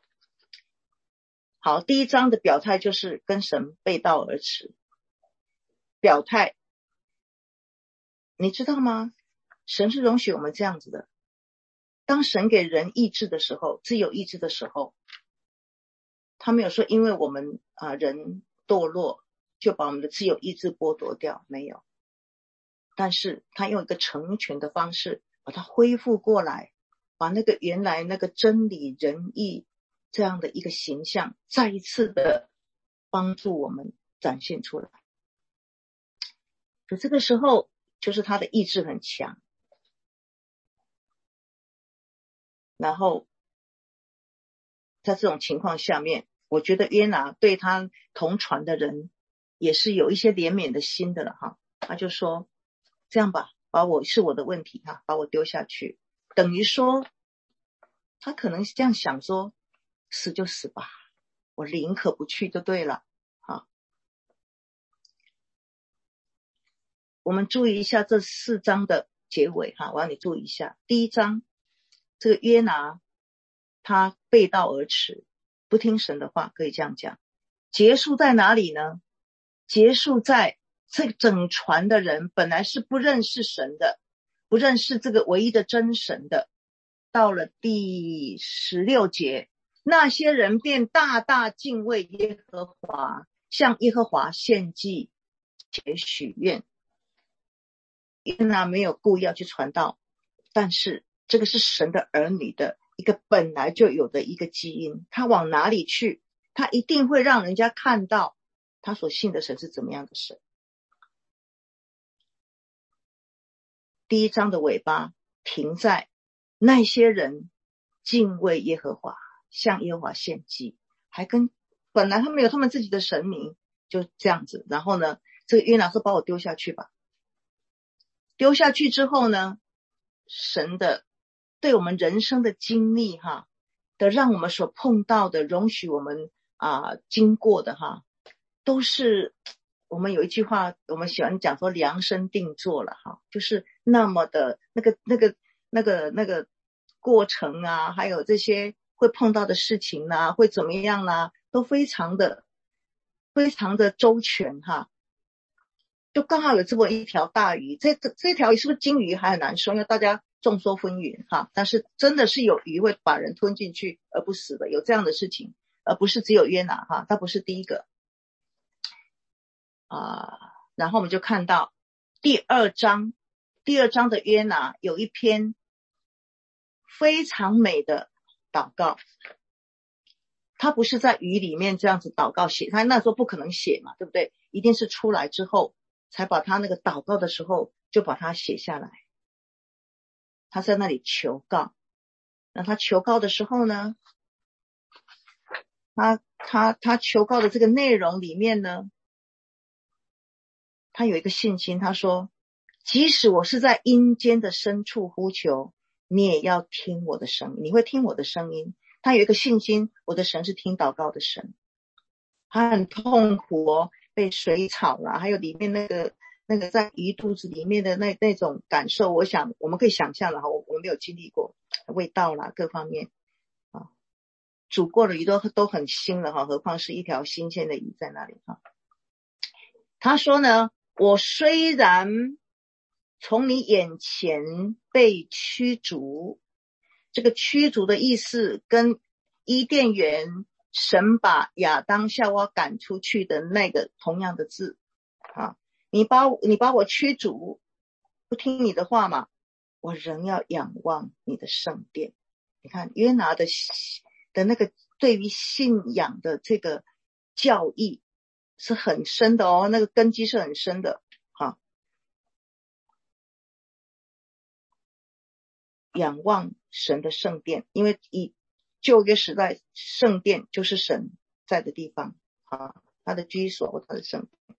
好，第1章的表态就是跟神背道而驰。表态，你知道吗？神是容许我们这样子的。当神给人意志的时候，自由意志的时候，他没有说因为我们人堕落就把我们的自由意志剥夺掉，没有。但是他用一个成全的方式把它恢复过来，把那个原来那个真理仁义这样的一个形象再一次的帮助我们展现出来。可这个时候就是他的意志很强，然后在这种情况下面，我觉得约拿对他同船的人也是有一些怜悯的心的了哈。他就说这样吧，是我的问题哈，把我丢下去，等于说他可能是这样想说，死就死吧，我宁可不去就对了。好，我们注意一下这4章的结尾哈，我让你注意一下。第1章，这个约拿他背道而驰，不听神的话，可以这样讲。结束在哪里呢？结束在这整船的人本来是不认识神的，不认识这个唯一的真神的。到了第16节，那些人便大大敬畏耶和华，向耶和华献祭且许愿。约拿没有故意要去传道，但是这个是神的儿女的一个本来就有的一个基因，他往哪里去，他一定会让人家看到他所信的神是怎么样的神。第1章的尾巴停在那些人敬畏耶和华，向耶和华献祭，还跟本来他们有他们自己的神明，就这样子。然后呢，这个约拿说把我丢下去吧。丢下去之后呢，神的对我们人生的经历哈，的让我们所碰到的，容许我们经过的哈，都是我们有一句话我们喜欢讲说量身定做了哈，就是那么的那个过程啊，还有这些会碰到的事情啊，会怎么样啊，都非常的周全哈。就刚好有这么一条大鱼，这条鱼是不是金鱼还很难说，因为大家众说纷纭哈。但是真的是有鱼会把人吞进去而不死的，有这样的事情，而不是只有约拿哈，他不是第一个然后我们就看到第二章的约拿有一篇非常美的祷告。他不是在鱼里面这样子祷告写，他那时候不可能写嘛，对不对？一定是出来之后才把他那个祷告的时候就把它写下来。他在那里求告，那他求告的时候呢，他求告的这个内容里面呢，他有一个信心，他说即使我是在阴间的深处呼求，你也要听我的声音，你会听我的声音。他有一个信心，我的神是听祷告的神。他很痛苦被水草啦，还有里面那个在鱼肚子里面的那种感受，我想我们可以想象的哈，我们没有经历过，味道啦各方面煮过的鱼都很腥了哈，何况是一条新鲜的鱼在那里哈。他说呢，我虽然从你眼前被驱逐，这个驱逐的意思跟伊甸园神把亚当夏娃赶出去的那个同样的字你把我驱逐，不听你的话嘛， 我仍要仰望你的圣殿。你看约拿的那个对于信仰的这个教义是很深的哦，那个根基是很深的。好，仰望神的圣殿，因为以旧约时代圣殿就是神在的地方啊，他的居所，他的圣殿。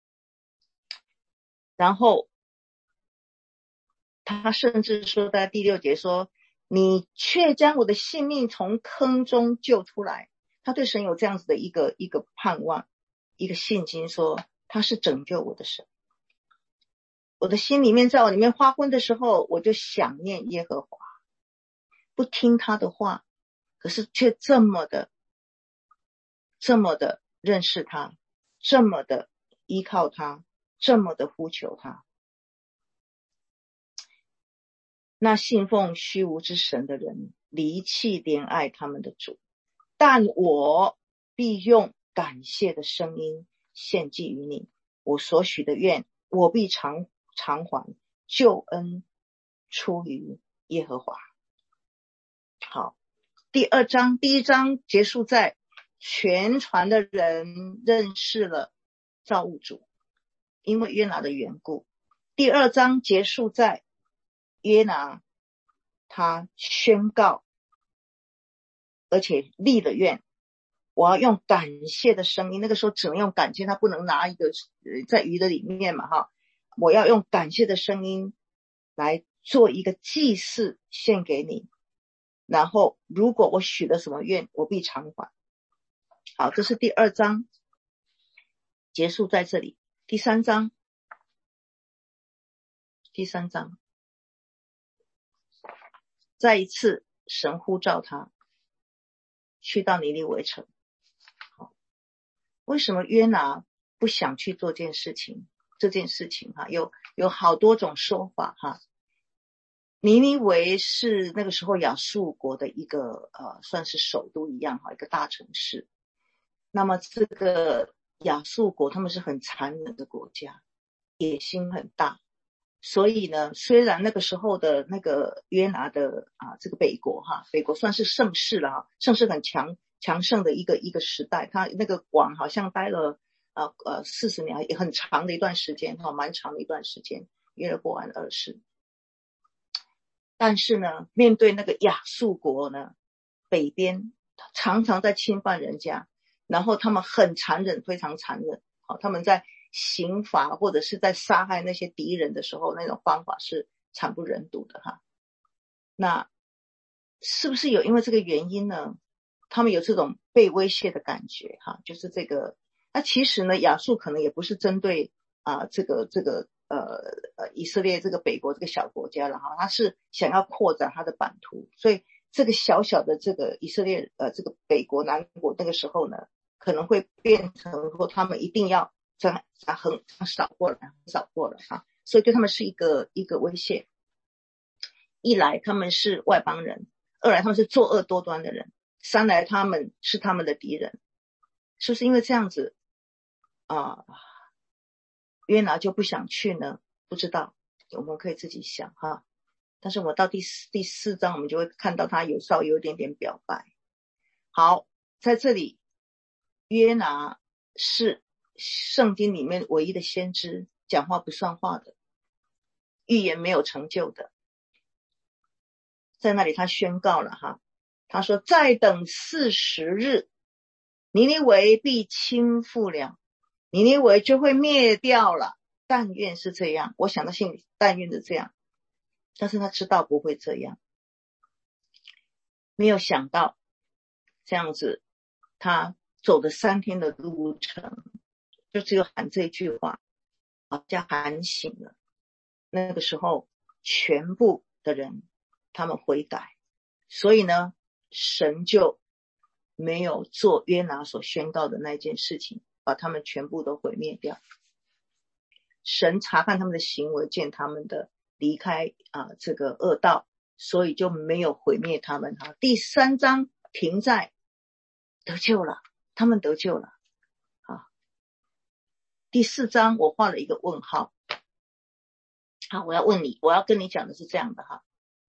然后他甚至说在第6节说，你却将我的性命从坑中救出来。他对神有这样子的一个盼望，一个信心，说他是拯救我的神。我的心里面，在我里面发昏的时候，我就想念耶和华，不听他的话，可是却这么的认识他，这么的依靠他，这么的呼求他。那信奉虚无之神的人离弃怜爱他们的主，但我必用感谢的声音献祭于你，我所许的愿我必偿还，救恩出于耶和华。好，第一章结束在全船的人认识了造物主，因为约拿的缘故。第2章结束在约拿他宣告，而且立了愿，我要用感谢的声音，那个时候只能用感谢，他不能拿一个在鱼的里面嘛哈，我要用感谢的声音来做一个祭祀献给你，然后如果我许了什么愿，我必偿还。好，这是第2章结束在这里。第三章再一次神呼召他去到尼尼微城。为什么约拿不想去做这件事情哈，有好多种说法哈。尼尼微是那个时候亚述国的一个算是首都一样哈，一个大城市。那么这个亚述国他们是很残忍的国家，野心很大，所以呢，虽然那个时候的那个约拿的这个北国算是盛世了哈，盛世很强盛的一个时代，他那个王好像待了40年，也很长的一段时间哈，蛮长的一段时间，耶罗波安2世。但是呢，面对那个亚述国呢，北边常常在侵犯人家，然后他们很残忍，非常残忍。好，他们在刑罚或者是在杀害那些敌人的时候，那种方法是惨不忍睹的哈。那是不是有因为这个原因呢？他们有这种被威胁的感觉哈，就是这个。那其实呢，亚述可能也不是针对这个以色列这个北国这个小国家了哈，他是想要扩展他的版图，所以这个小小的这个以色列这个北国南国那个时候呢，可能会变成说他们一定要扫过来哈，所以对他们是一个威胁。一来他们是外邦人，二来他们是作恶多端的人，三来他们是他们的敌人。是不是因为这样子约拿就不想去呢？不知道，我们可以自己想哈。但是我到第四章我们就会看到他稍微有一点点表白。好，在这里约拿是圣经里面唯一的先知，讲话不算话的，预言没有成就的。在那里他宣告了哈，他说再等40日，尼尼微必倾覆了，尼尼微就会灭掉了。但愿是这样，我想到心里但愿是这样，但是他知道不会这样，没有想到这样子，他走了3天的路程，就只有喊这句话，叫喊醒了。那个时候全部的人他们悔改，所以呢，神就没有做约拿所宣告的那件事情，把他们全部都毁灭掉。神查看他们的行为，见他们的离开这个恶道，所以就没有毁灭他们。第3章停在得救了，他们得救了。第4章我画了一个问号， 好，我要跟你讲的是这样的哈，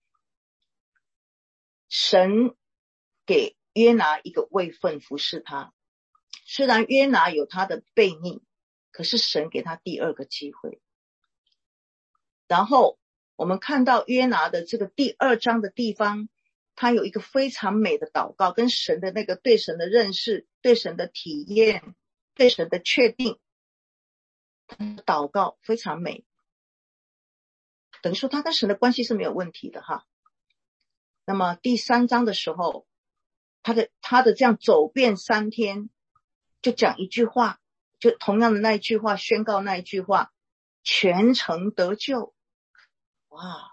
神给约拿一个位分服侍他，虽然约拿有他的悖逆，可是神给他第二个机会。然后我们看到约拿的这个第2章的地方，他有一个非常美的祷告，跟神的那个对神的认识，对神的体验，对神的确定，祷告非常美，等于说他跟神的关系是没有问题的哈。那么第3章的时候，他的这样走遍3天，就讲一句话，就同样的那一句话，宣告那一句话，全城得救。哇，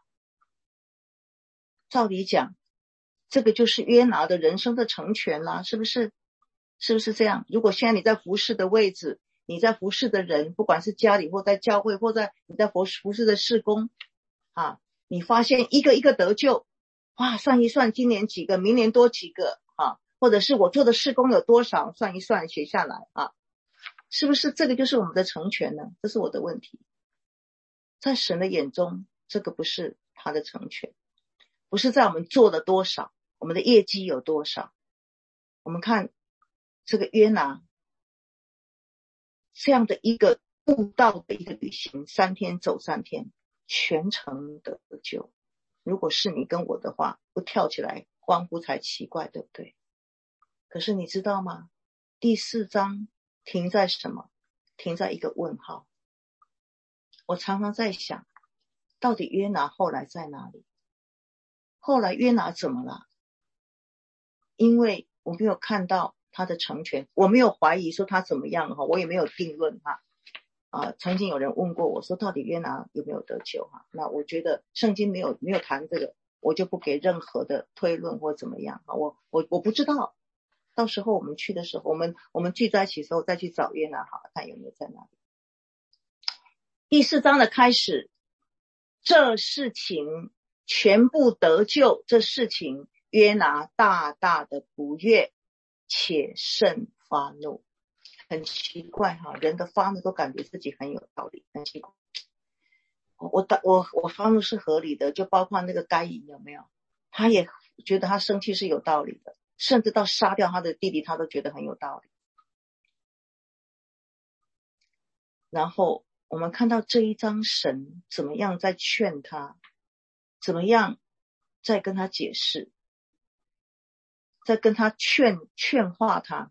照理讲，这个就是约拿的人生的成全啦，是不是？是不是这样？如果现在你在服侍的位置，你在服侍的人，不管是家里或在教会，或在你在服侍的事工啊，你发现一个一个得救，哇，算一算今年几个，明年多几个啊，或者是我做的事工有多少，算一算写下来啊，是不是这个就是我们的成全呢？这是我的问题。在神的眼中，这个不是他的成全，不是在我们做了多少，我们的业绩有多少。我们看这个约拿这样的一个悟道的一个旅行，3天走3天，全程得救。如果是你跟我的话，不跳起来欢呼才奇怪，对不对？可是你知道吗？第4章停在什么？停在一个问号。我常常在想，到底约拿后来在哪里？后来约拿怎么了？因为我没有看到他的成全，我没有怀疑说他怎么样，我也没有定论曾经有人问过我说，到底约拿有没有得救那我觉得圣经没有谈这个，我就不给任何的推论或怎么样我不知道，到时候我们去的时候，我们聚在一起的时候再去找约拿好了，看有没有在那里。第4章的开始，这事情全部得救，这事情约拿大大的不悦，且甚发怒。很奇怪人的发怒都感觉自己很有道理，很奇怪。我发怒是合理的，就包括那个该隐有没有？他也觉得他生气是有道理的，甚至到杀掉他的弟弟，他都觉得很有道理。然后我们看到这一章神怎么样在劝他，怎么样在跟他解释，在跟他劝化他。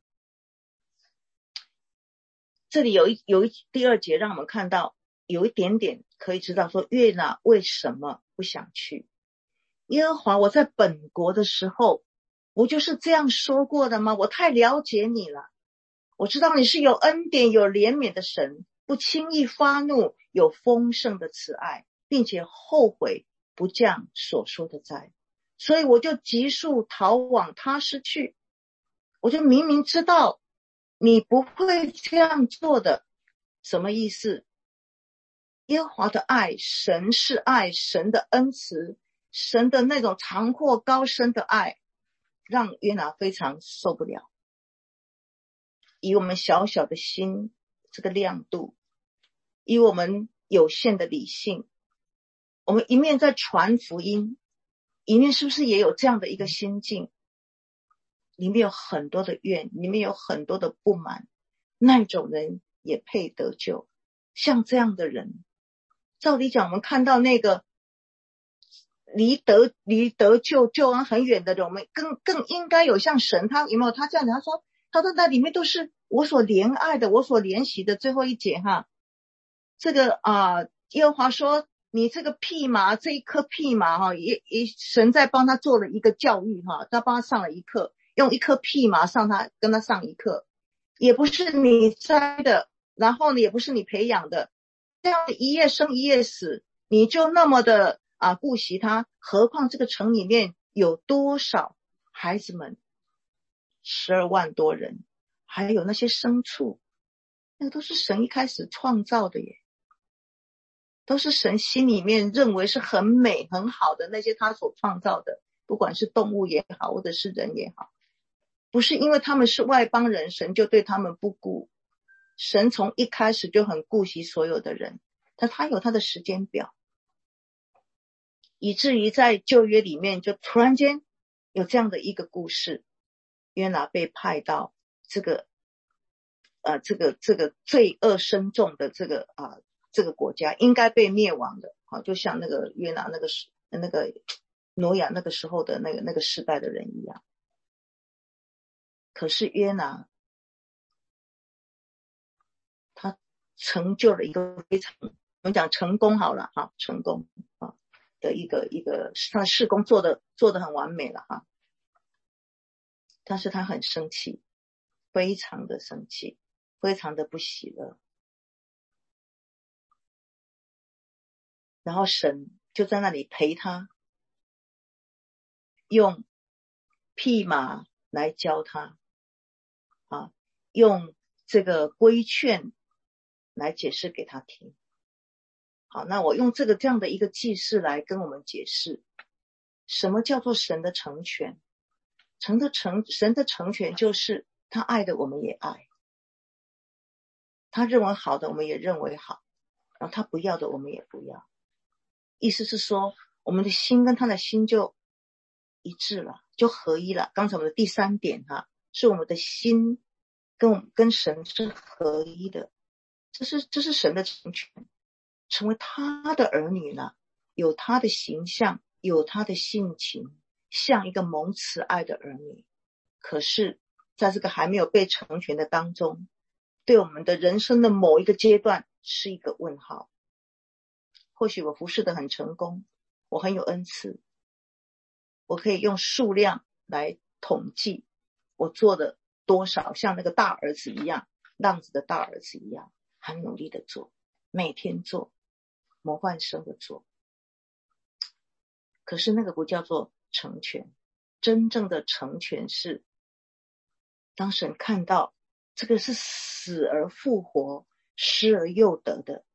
这里有一第2节让我们看到有一点点可以知道说约拿为什么不想去。耶和华，我在本国的时候我就是这样说过的吗？我太了解你了，我知道你是有恩典有怜悯的神，不轻易发怒，有丰盛的慈爱，并且后悔不降所说的灾，所以我就急速逃往他施去。我就明明知道你不会这样做的。什么意思？耶和华的爱，神是爱，神的恩慈，神的那种长阔高深的爱，让约拿非常受不了。以我们小小的心这个亮度，以我们有限的理性，我们一面在传福音，一面是不是也有这样的一个心境？里面有很多的怨，里面有很多的不满，那种人也配得救。像这样的人，照理讲我们看到那个离得救恩很远的人，我们更应该有像神，他有没有他这样讲？他说那里面都是我所怜爱的，我所怜惜的。最后一节这个耶和华说，你这个蓖麻，这一颗蓖麻神在帮他做了一个教育他帮他上了一课，用一颗蓖麻跟他上一课，也不是你栽的，然后呢也不是你培养的，这样一夜生一夜死，你就那么的顾惜他，何况这个城里面有多少孩子们，12万多人，还有那些牲畜，那个都是神一开始创造的耶，都是神心里面认为是很美很好的那些他所创造的，不管是动物也好，或者是人也好，不是因为他们是外邦人，神就对他们不顾。神从一开始就很顾惜所有的人，他有他的时间表， 以至于在旧约里面就突然间有这样的一个故事，约拿被派到这个罪恶深重的这个国家，应该被灭亡的，就像那个约拿那个挪亚那个时候的那个时代的人一样。可是约拿他成就了一个非常，我们讲成功好了哈，成功的一个他的事工做得很完美了哈。但是他很生气，非常的生气，非常的不喜乐。然后神就在那里陪他，用蓖麻来教他用这个规劝来解释给他听。好，那我用这样的一个记事来跟我们解释，什么叫做神的成全。神的成全就是他爱的我们也爱，他认为好的我们也认为好，然后他不要的我们也不要。意思是说我们的心跟他的心就一致了，就合一了。刚才我们的第3点是我们的心跟神是合一的，这是神的成全。成为他的儿女呢，有他的形象，有他的性情，像一个蒙慈爱的儿女。可是在这个还没有被成全的当中，对我们的人生的某一个阶段是一个问号。或许我服侍得很成功，我很有恩赐，我可以用数量来统计我做的多少，像那个大儿子一样，浪子的大儿子一样，很努力的做，每天做，模范生的做。可是那个不叫做成全，真正的成全是当神看到这个是死而复活，失而又得的，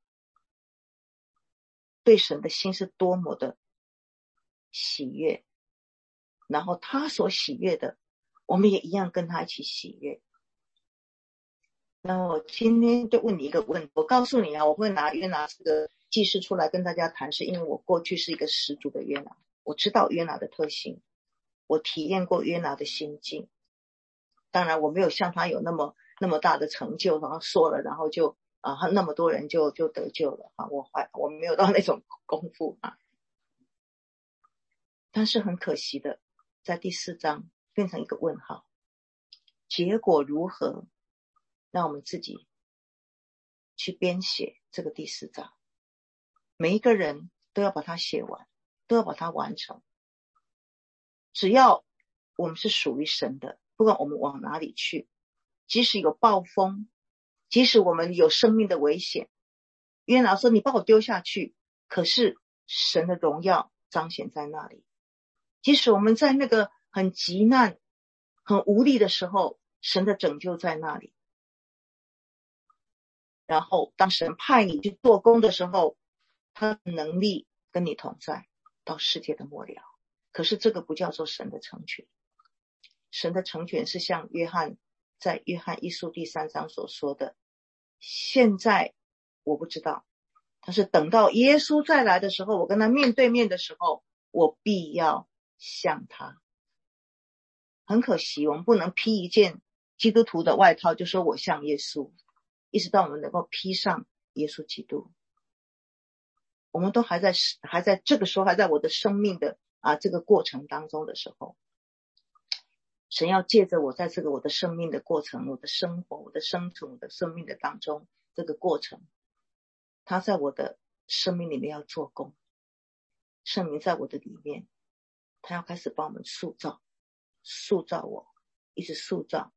对神的心是多么的喜悦，然后他所喜悦的我们也一样跟他一起喜悦。那我今天就问你一个问题，我告诉你我会拿约拿这个记事出来跟大家谈，是因为我过去是一个十足的约拿，我知道约拿的特性，我体验过约拿的心境。当然我没有像他有那么大的成就，然后说了然后就那么多人就得救了我没有到那种功夫但是很可惜的，在第4章变成一个问号，结果如何，让我们自己去编写这个第4章。每一个人都要把它写完，都要把它完成。只要我们是属于神的，不管我们往哪里去，即使有暴风，即使我们有生命的危险，约拿说你把我丢下去，可是神的荣耀彰显在那里。即使我们在那个很急难很无力的时候，神的拯救在那里。然后当神派你去做工的时候，他的能力跟你同在到世界的末了。可是这个不叫做神的成全。神的成全是像在约翰一书第3章所说的，现在我不知道，但是等到耶稣再来的时候，我跟他面对面的时候，我必要像他。很可惜我们不能披一件基督徒的外套就说我像耶稣，一直到我们能够披上耶稣基督。我们都还在这个时候，还在我的生命的这个过程当中的时候，神要借着我在这个我的生命的过程，我的生活，我的生存，我的生命的当中这个过程，他在我的生命里面要做工，圣灵在我的里面，他要开始帮我们塑造我，一直塑造，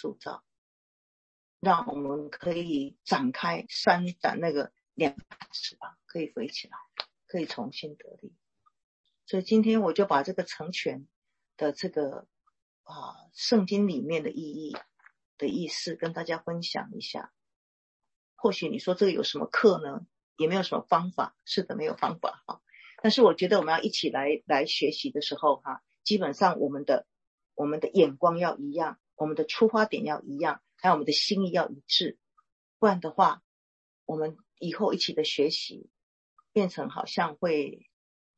让我们可以展开伸展那个2把翅膀，可以飞起来，可以重新得力。所以今天我就把这个成全的这个圣经里面的意义的意思跟大家分享一下。或许你说这个有什么课呢？也没有什么方法，是的，没有方法但是我觉得我们要一起来学习的时候基本上我们的眼光要一样，我们的出发点要一样，还有我们的心意要一致，不然的话我们以后一起的学习变成好像会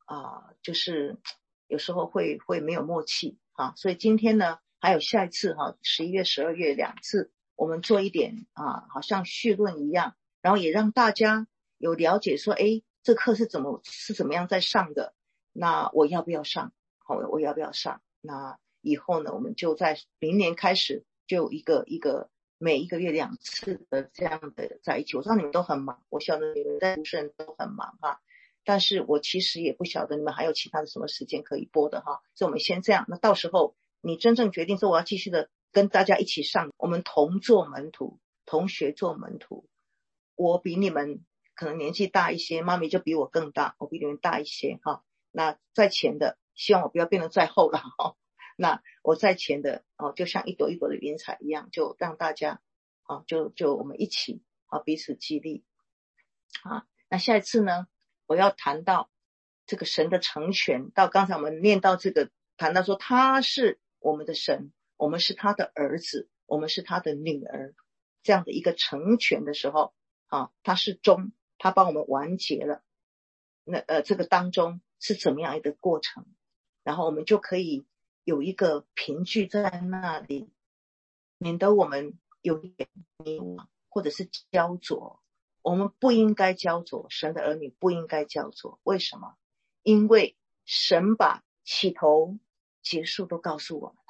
就是有时候会没有默契啊。所以今天呢，还有下一次11月、12月2次，我们做一点好像绪论一样，然后也让大家有了解说，这课是怎么样在上的，那我要不要上？我要不要上？那以后呢，我们就在明年开始就有一个每一个月2次的这样的在一起。我知道你们都很忙，我晓得你们在主持人都很忙但是我其实也不晓得你们还有其他的什么时间可以播的所以我们先这样，那到时候你真正决定说我要继续的跟大家一起上，我们同做门徒，同学做门徒。我比你们可能年纪大一些，妈咪就比我更大，我比你们大一些那在前的希望我不要变得再厚了那我在前的就像一朵一朵的云彩一样，就让大家就我们一起彼此激励那下一次呢，我要谈到这个神的成全，到刚才我们念到这个，谈到说他是我们的神，我们是他的儿子，我们是他的女儿，这样的一个成全的时候他是终，他帮我们完结了。那这个当中是怎么样一个过程，然后我们就可以有一个凭据在那里，免得我们有一点迷惘或者是焦灼。我们不应该焦灼，神的儿女不应该焦灼。为什么？因为神把起头结束都告诉我们了。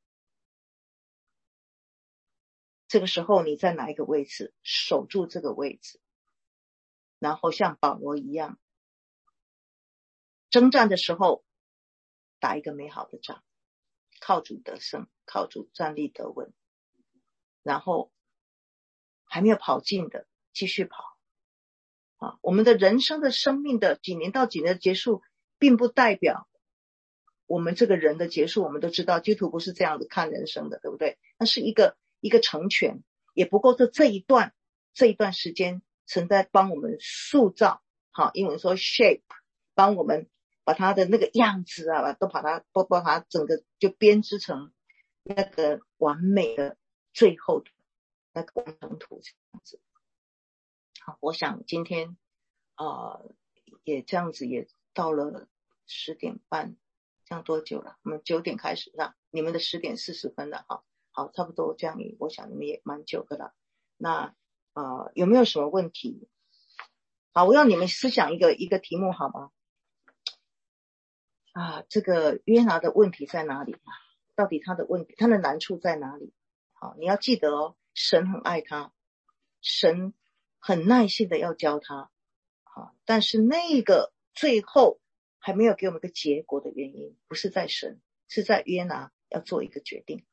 这个时候你在哪一个位置，守住这个位置，然后像保罗一样，征战的时候打一个美好的仗，靠主得胜，靠主站立得稳，然后还没有跑尽的继续跑我们的人生的生命的几年到几年的结束，并不代表我们这个人的结束。我们都知道基督徒不是这样子看人生的，对不对？那是一个成全，也不过这一段时间神在帮我们塑造英文说 shape， 帮我们把它的那个样子都把它整个就编织成那个完美的最后的那个完成图这样子。好，我想今天也这样子，也到了10点半，这样多久了？我们9点开始你们的10点40分了好，差不多这样，我想你们也蛮久的了。那有没有什么问题？好，我要你们思想一个题目好吗？这个约拿的问题在哪里到底他的问题，他的难处在哪里？好，你要记得神很爱他，神很耐心的要教他但是那个最后还没有给我们个结果的原因，不是在神，是在约拿要做一个决定。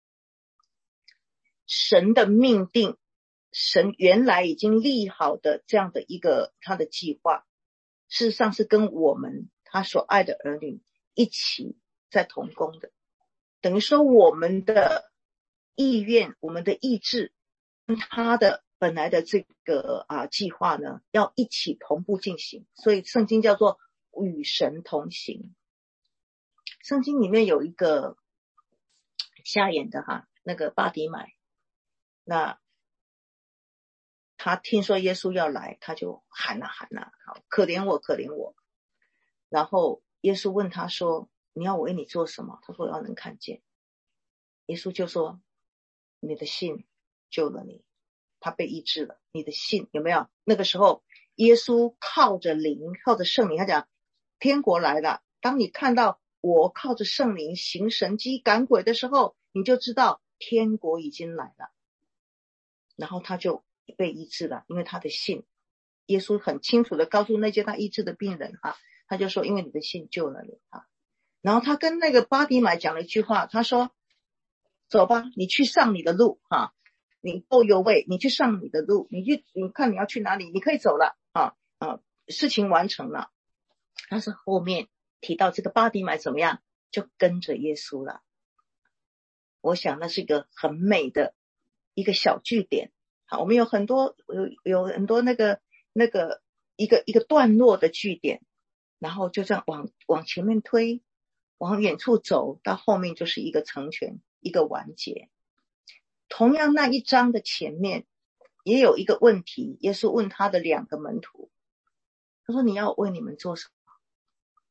神的命定，神原来已经立好的这样的一个他的计划，事实上是跟我们他所爱的儿女一起在同工的。等于说我们的意愿，我们的意志跟他的本来的这个计划呢，要一起同步进行。所以圣经叫做与神同行。圣经里面有一个瞎眼的那个巴底买，那他听说耶稣要来，他就喊好，可怜我可怜我。然后耶稣问他说，你要我为你做什么？他说我要能看见。耶稣就说，你的信救了你，他被医治了。你的信有没有？那个时候耶稣靠着灵，靠着圣灵，他讲天国来了。当你看到我靠着圣灵行神迹赶鬼的时候，你就知道天国已经来了。然后他就被医治了，因为他的信。耶稣很清楚的告诉那些他医治的病人他就说因为你的信救了你然后他跟那个巴底买讲了一句话，他说走吧，你去上你的路你 go your way， 你去上你的路，你看你要去哪里，你可以走了事情完成了。但是后面提到这个巴底买怎么样，就跟着耶稣了。我想那是一个很美的一个小句点我们有很多那个一个段落的句点，然后就这样往前面推，往远处走，到后面就是一个成全，一个完结。同样那一章的前面也有一个问题，耶稣问他的2个门徒，他说你要为你们做什么？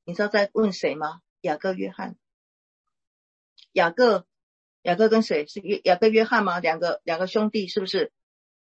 你知道在问谁吗？雅各约翰。雅各跟谁？是雅各约翰吗？两个兄弟是不是？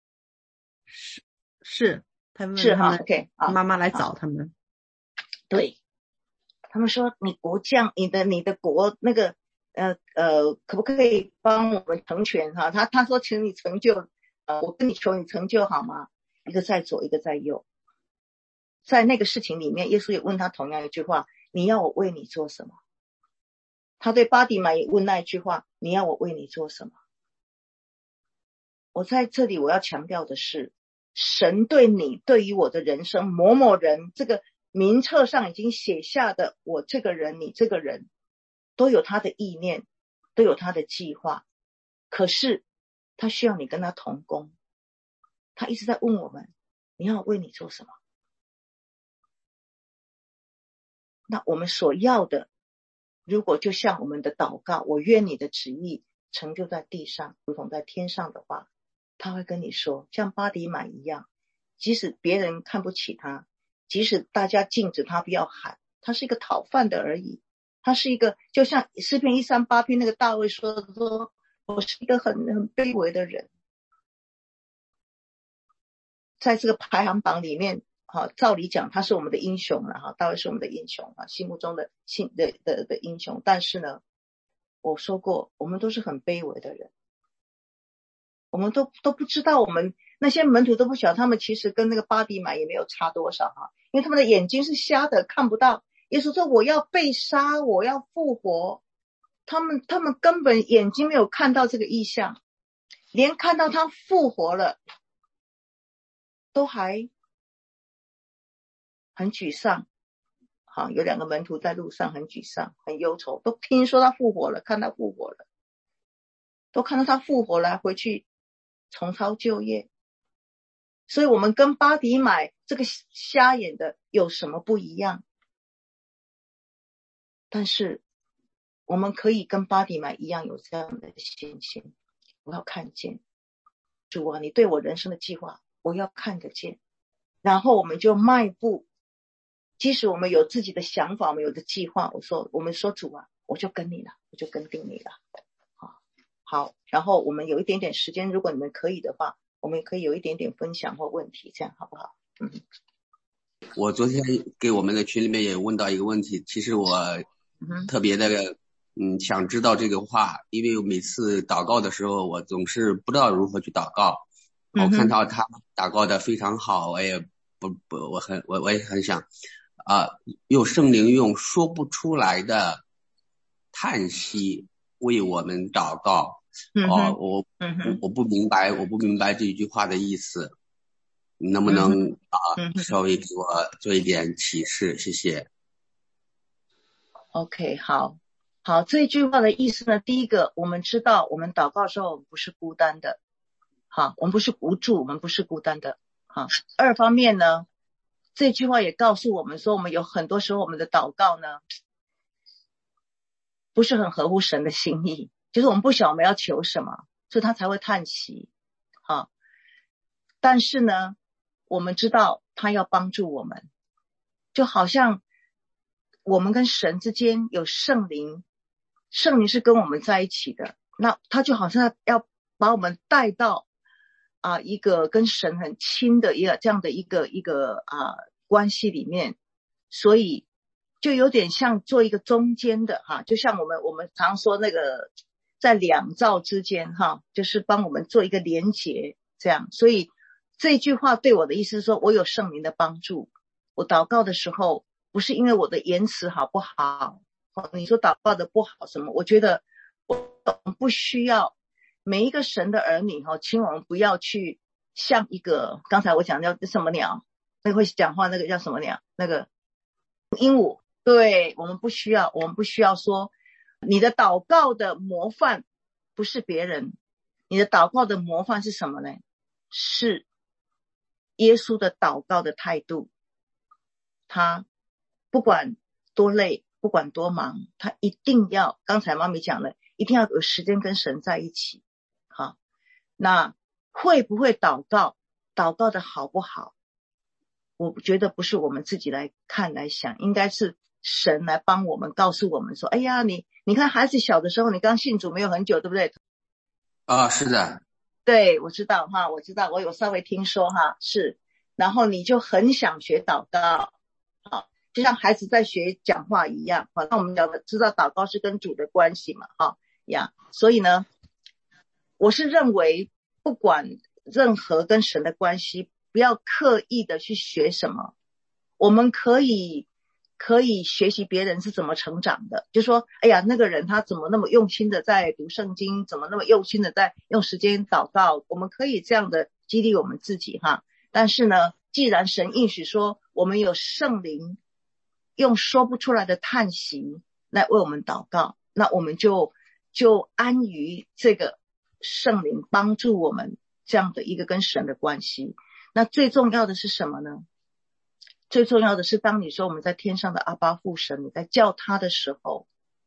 是他问是哈他们 ，OK， 好， 妈妈来找他们。 对，他们说你国将，你的国那个可不可以帮我们成全哈？他说请你成就，我跟你求你成就好吗？一个在左，一个在右。在那个事情里面，耶稣也问他同样一句话：你要我为你做什么？他对巴底买也问那一句话：你要我为你做什么？我在这里我要强调的是，神对你对于我的人生某某人这个名册上已经写下的我这个人你这个人都有他的意念，都有他的计划，可是他需要你跟他同工。他一直在问我们，你要我为你做什么？那我们所要的，如果就像我们的祷告，我愿你的旨意成就在地上如同在天上的话，他会跟你说，像巴底买一样，即使别人看不起他，即使大家禁止他不要喊，他是一个讨饭的而已。他是一个，就像诗篇138篇那个大卫说我是一个很卑微的人。在这个排行榜里面，照理讲他是我们的英雄了，大卫是我们的英雄，心目中的英雄。但是呢，我说过，我们都是很卑微的人，我们都不知道，我们那些门徒都不晓得，他们其实跟那个巴底买也没有差多少因为他们的眼睛是瞎的，看不到。耶稣说我要被杀，我要复活，他们根本眼睛没有看到这个异象，连看到他复活了都还很沮丧。有2个门徒在路上很沮丧很忧愁，都听说他复活了，看他复活了，都看到他复活了，回去重操旧业。所以我们跟巴底买这个瞎眼的有什么不一样？但是我们可以跟巴底买一样有这样的信心，我要看见主啊，你对我人生的计划我要看得见，然后我们就迈步，即使我们有自己的想法，我们有的计划，我们说主啊，我就跟你了，我就跟定你了。好，然后我们有一点点时间，如果你们可以的话，我们可以有一点点分享或问题，这样好不好？ 我昨天给我们的群里面也问到一个问题，其实我特别的想知道这个话，因为每次祷告的时候我总是不知道如何去祷告。我看到他祷告的非常好，我也很想用圣灵用说不出来的叹息为我们祷告。我不明白这句话的意思，你能不能稍微给我做一点启示？谢谢。 OK， 好，这句话的意思呢，第一个，我们知道我们祷告的时候我们不是孤单的，我们不是无助，我们不是孤单的。二方面呢，这句话也告诉我们说，我们有很多时候我们的祷告呢不是很合乎神的心意，就是我们不晓得我们要求什么，所以他才会叹息。但是呢，我们知道他要帮助我们，就好像我们跟神之间有圣灵，圣灵是跟我们在一起的，那他就好像要把我们带到一个跟神很亲的这样的一个关系里面，所以就有点像做一个中间的就像我们常说那个在两造之间就是帮我们做一个连结这样。所以这句话对我的意思是说，我有圣灵的帮助，我祷告的时候不是因为我的言辞好不好，你说祷告的不好什么，我觉得我们不需要。每一个神的儿女请我们不要去像一个刚才我讲叫什么鸟，那个会讲话那个叫什么鸟，那个鹦鹉。对，我们不需要说你的祷告的模范不是别人，你的祷告的模范是什么呢？是耶稣的祷告的态度。他不管多累，不管多忙，他一定要，刚才妈咪讲了，一定要有时间跟神在一起。那会不会祷告，祷告的好不好，我觉得不是我们自己来看来想，应该是神来帮我们告诉我们说，哎呀，你看孩子小的时候，你刚信主没有很久，对不对？ 是的。 对，我知道哈，我知道，我有稍微听说哈，是，然后你就很想学祷告，好，就像孩子在学讲话一样，好，那我们知道祷告是跟主的关系嘛，哈呀，所以呢，我是认为不管任何跟神的关系，不要刻意的去学什么，我们可以学习别人是怎么成长的，就说哎呀，那个人他怎么那么用心的在读圣经，怎么那么用心的在用时间祷告，我们可以这样的激励我们自己哈。但是呢，既然神应许说我们有圣灵用说不出来的叹息来为我们祷告，那我们就安于这个圣灵帮助我们这样的一个跟神的关系。那最重要的是什么呢？最重要的是，当你说我们在天上的阿爸父神，你在叫他的时候，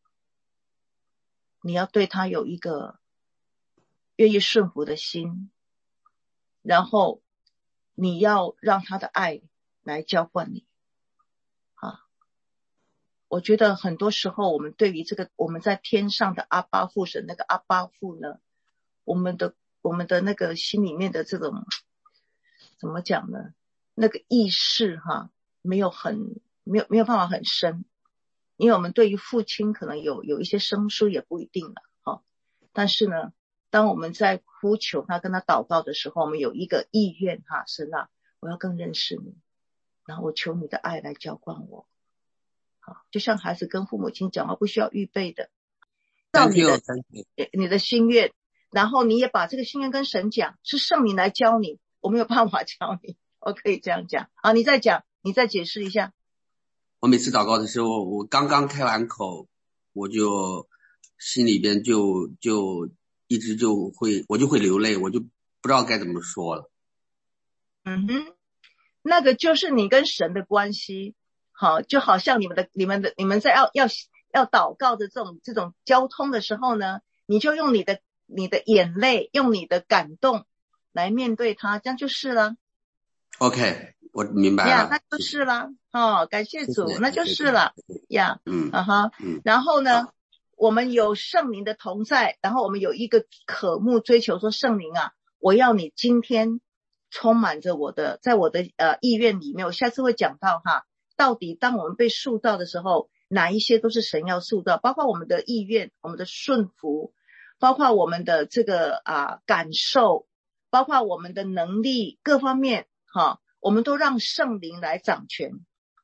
你要对他有一个愿意顺服的心，然后你要让他的爱来浇灌你啊！我觉得很多时候我们对于这个我们在天上的阿爸父神，那个阿爸父呢，我们的那个心里面的这种怎么讲呢？那个意识哈，没有办法很深，因为我们对于父亲可能有一些生疏也不一定了哈。但是呢，当我们在呼求他跟他祷告的时候，我们有一个意愿哈，神啊，我要更认识你，然后我求你的爱来浇灌我。好，就像孩子跟父母亲讲话不需要预备的，到你的心愿，然后你也把这个心愿跟神讲，是圣灵来教你，我没有办法教你。我可以这样讲啊，你再讲，你再解释一下。 我每次祷告的时候，我刚刚开完口，我就心里边就一直我就会流泪，我就不知道该怎么说了。 那个就是你跟神的关系，好，就好像你们在要祷告的这种交通的时候呢，你就用你的眼泪，用你的感动来面对它，这样就是了。 OK， 我明白了。 那就是了。感谢主，谢谢，那就是了呀。然后呢，我们有圣灵的同在，然后我们有一个渴慕追求说，圣灵啊，我要你今天充满着在我的意愿里面，我下次会讲到哈，到底当我们被塑造的时候，哪一些都是神要塑造，包括我们的意愿，我们的顺服，包括我们的这个感受，包括我们的能力各方面我们都让圣灵来掌权。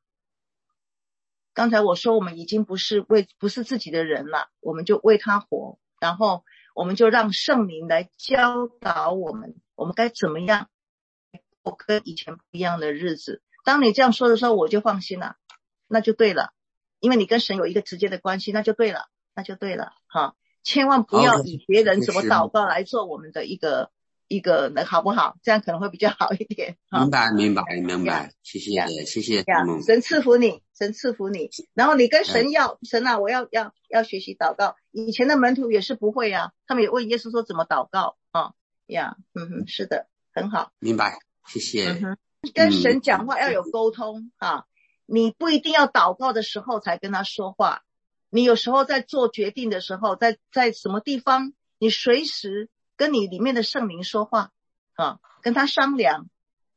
刚才我说我们已经不是自己的人了，我们就为他活，然后我们就让圣灵来教导我们该怎么样过跟以前不一样的日子。当你这样说的时候，我就放心了，那就对了，因为你跟神有一个直接的关系，那就对了千万不要以别人怎么祷告来做我们的一个好不好？这样可能会比较好一点。 明白，谢谢。 神赐福你，然后你跟神要，神啊，我要学习祷告。以前的门徒也是不会啊，他们也问耶稣说怎么祷告是的，很好， 明白，谢谢。 跟神讲话要有沟通你不一定要祷告的时候才跟他说话，你有时候在做决定的时候，在什么地方，你随时跟你里面的圣灵说话跟他商量。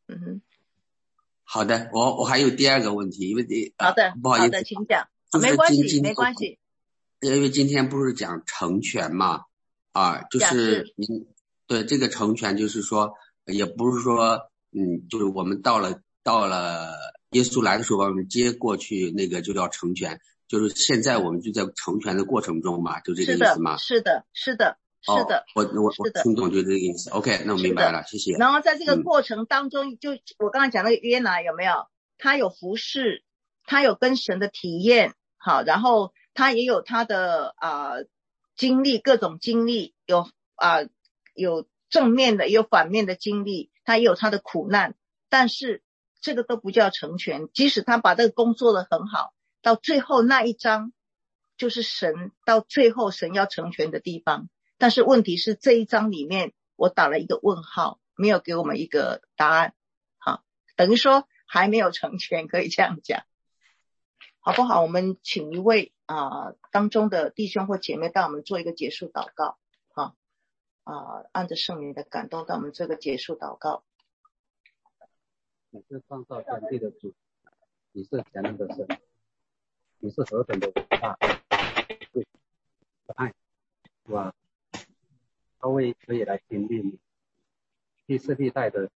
好的，我还有第二个问题，因为好的， 不好意思， 请讲。 没关系。 因为今天不是讲成全嘛就是对这个成全，就是说也不是说就是我们到了耶稣来的时候把我们接过去，那个就叫成全，就是现在我们就在成全的过程中嘛，就这个意思嘛。 是的。 我听懂就这个意思。OK， 那我明白了，谢谢。 然后在这个过程当中，就我刚才讲那个约拿有没有？他有服侍，他有跟神的体验，好，然后他也有他的经历，各种经历，有正面的，也有反面的经历，他也有他的苦难，但是这个都不叫成全。即使他把这个工作得很好，到最后那一章就是神到最后神要成全的地方。但是问题是这一章里面我打了一个问号，没有给我们一个答案等于说还没有成全，可以这样讲。 好不好？我们请一位当中的弟兄或姐妹带我们做一个结束祷告，按着圣灵的感动带我们做一个结束祷告。 你是创造天地的主，你是全能的神，你是何等的伟大，对，爱，是吧？各位可以来经历你历世历代的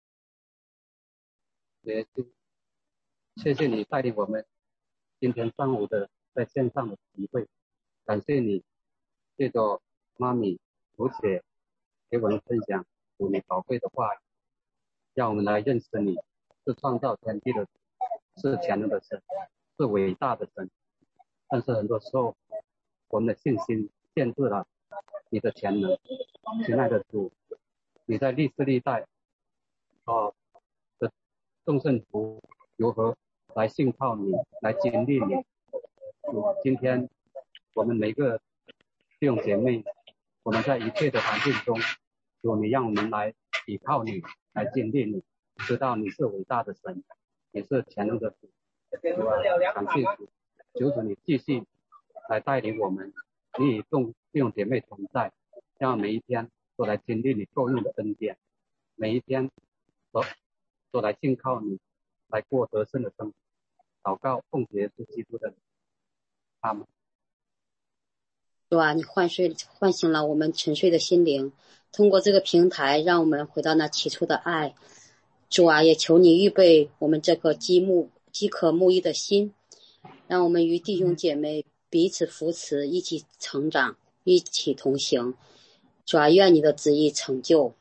耶稣，谢谢你带领我们今天上午的在线上的集会，感谢你借着妈咪读写给我们分享主你宝贵的话语，让我们来认识你是创造天地的，是全能的神，是伟大的神。但是很多时候我们的信心限制了你的全能。亲爱的主，你在历世历代的众圣徒如何来信靠你，来经历你。今天我们每个弟兄姐妹，我们在一切的环境中，主你让我们来依靠你，来经历你，知道你是伟大的神，你是全能的主。主啊，感谢主，求主你继续来带领我们，你与众弟兄姐妹同在，让每一天都来经历你够用的恩典，每一天都来信靠你，来过得胜的生活。祷告奉耶稣基督的名，阿们。 主啊，你唤醒了我们沉睡的心灵，通过这个平台让我们回到那起初的爱。主啊，也求你预备我们这颗饥渴慕义的心，让我们与弟兄姐妹彼此扶持，一起成长，一起同行。主啊，愿你的旨意成就。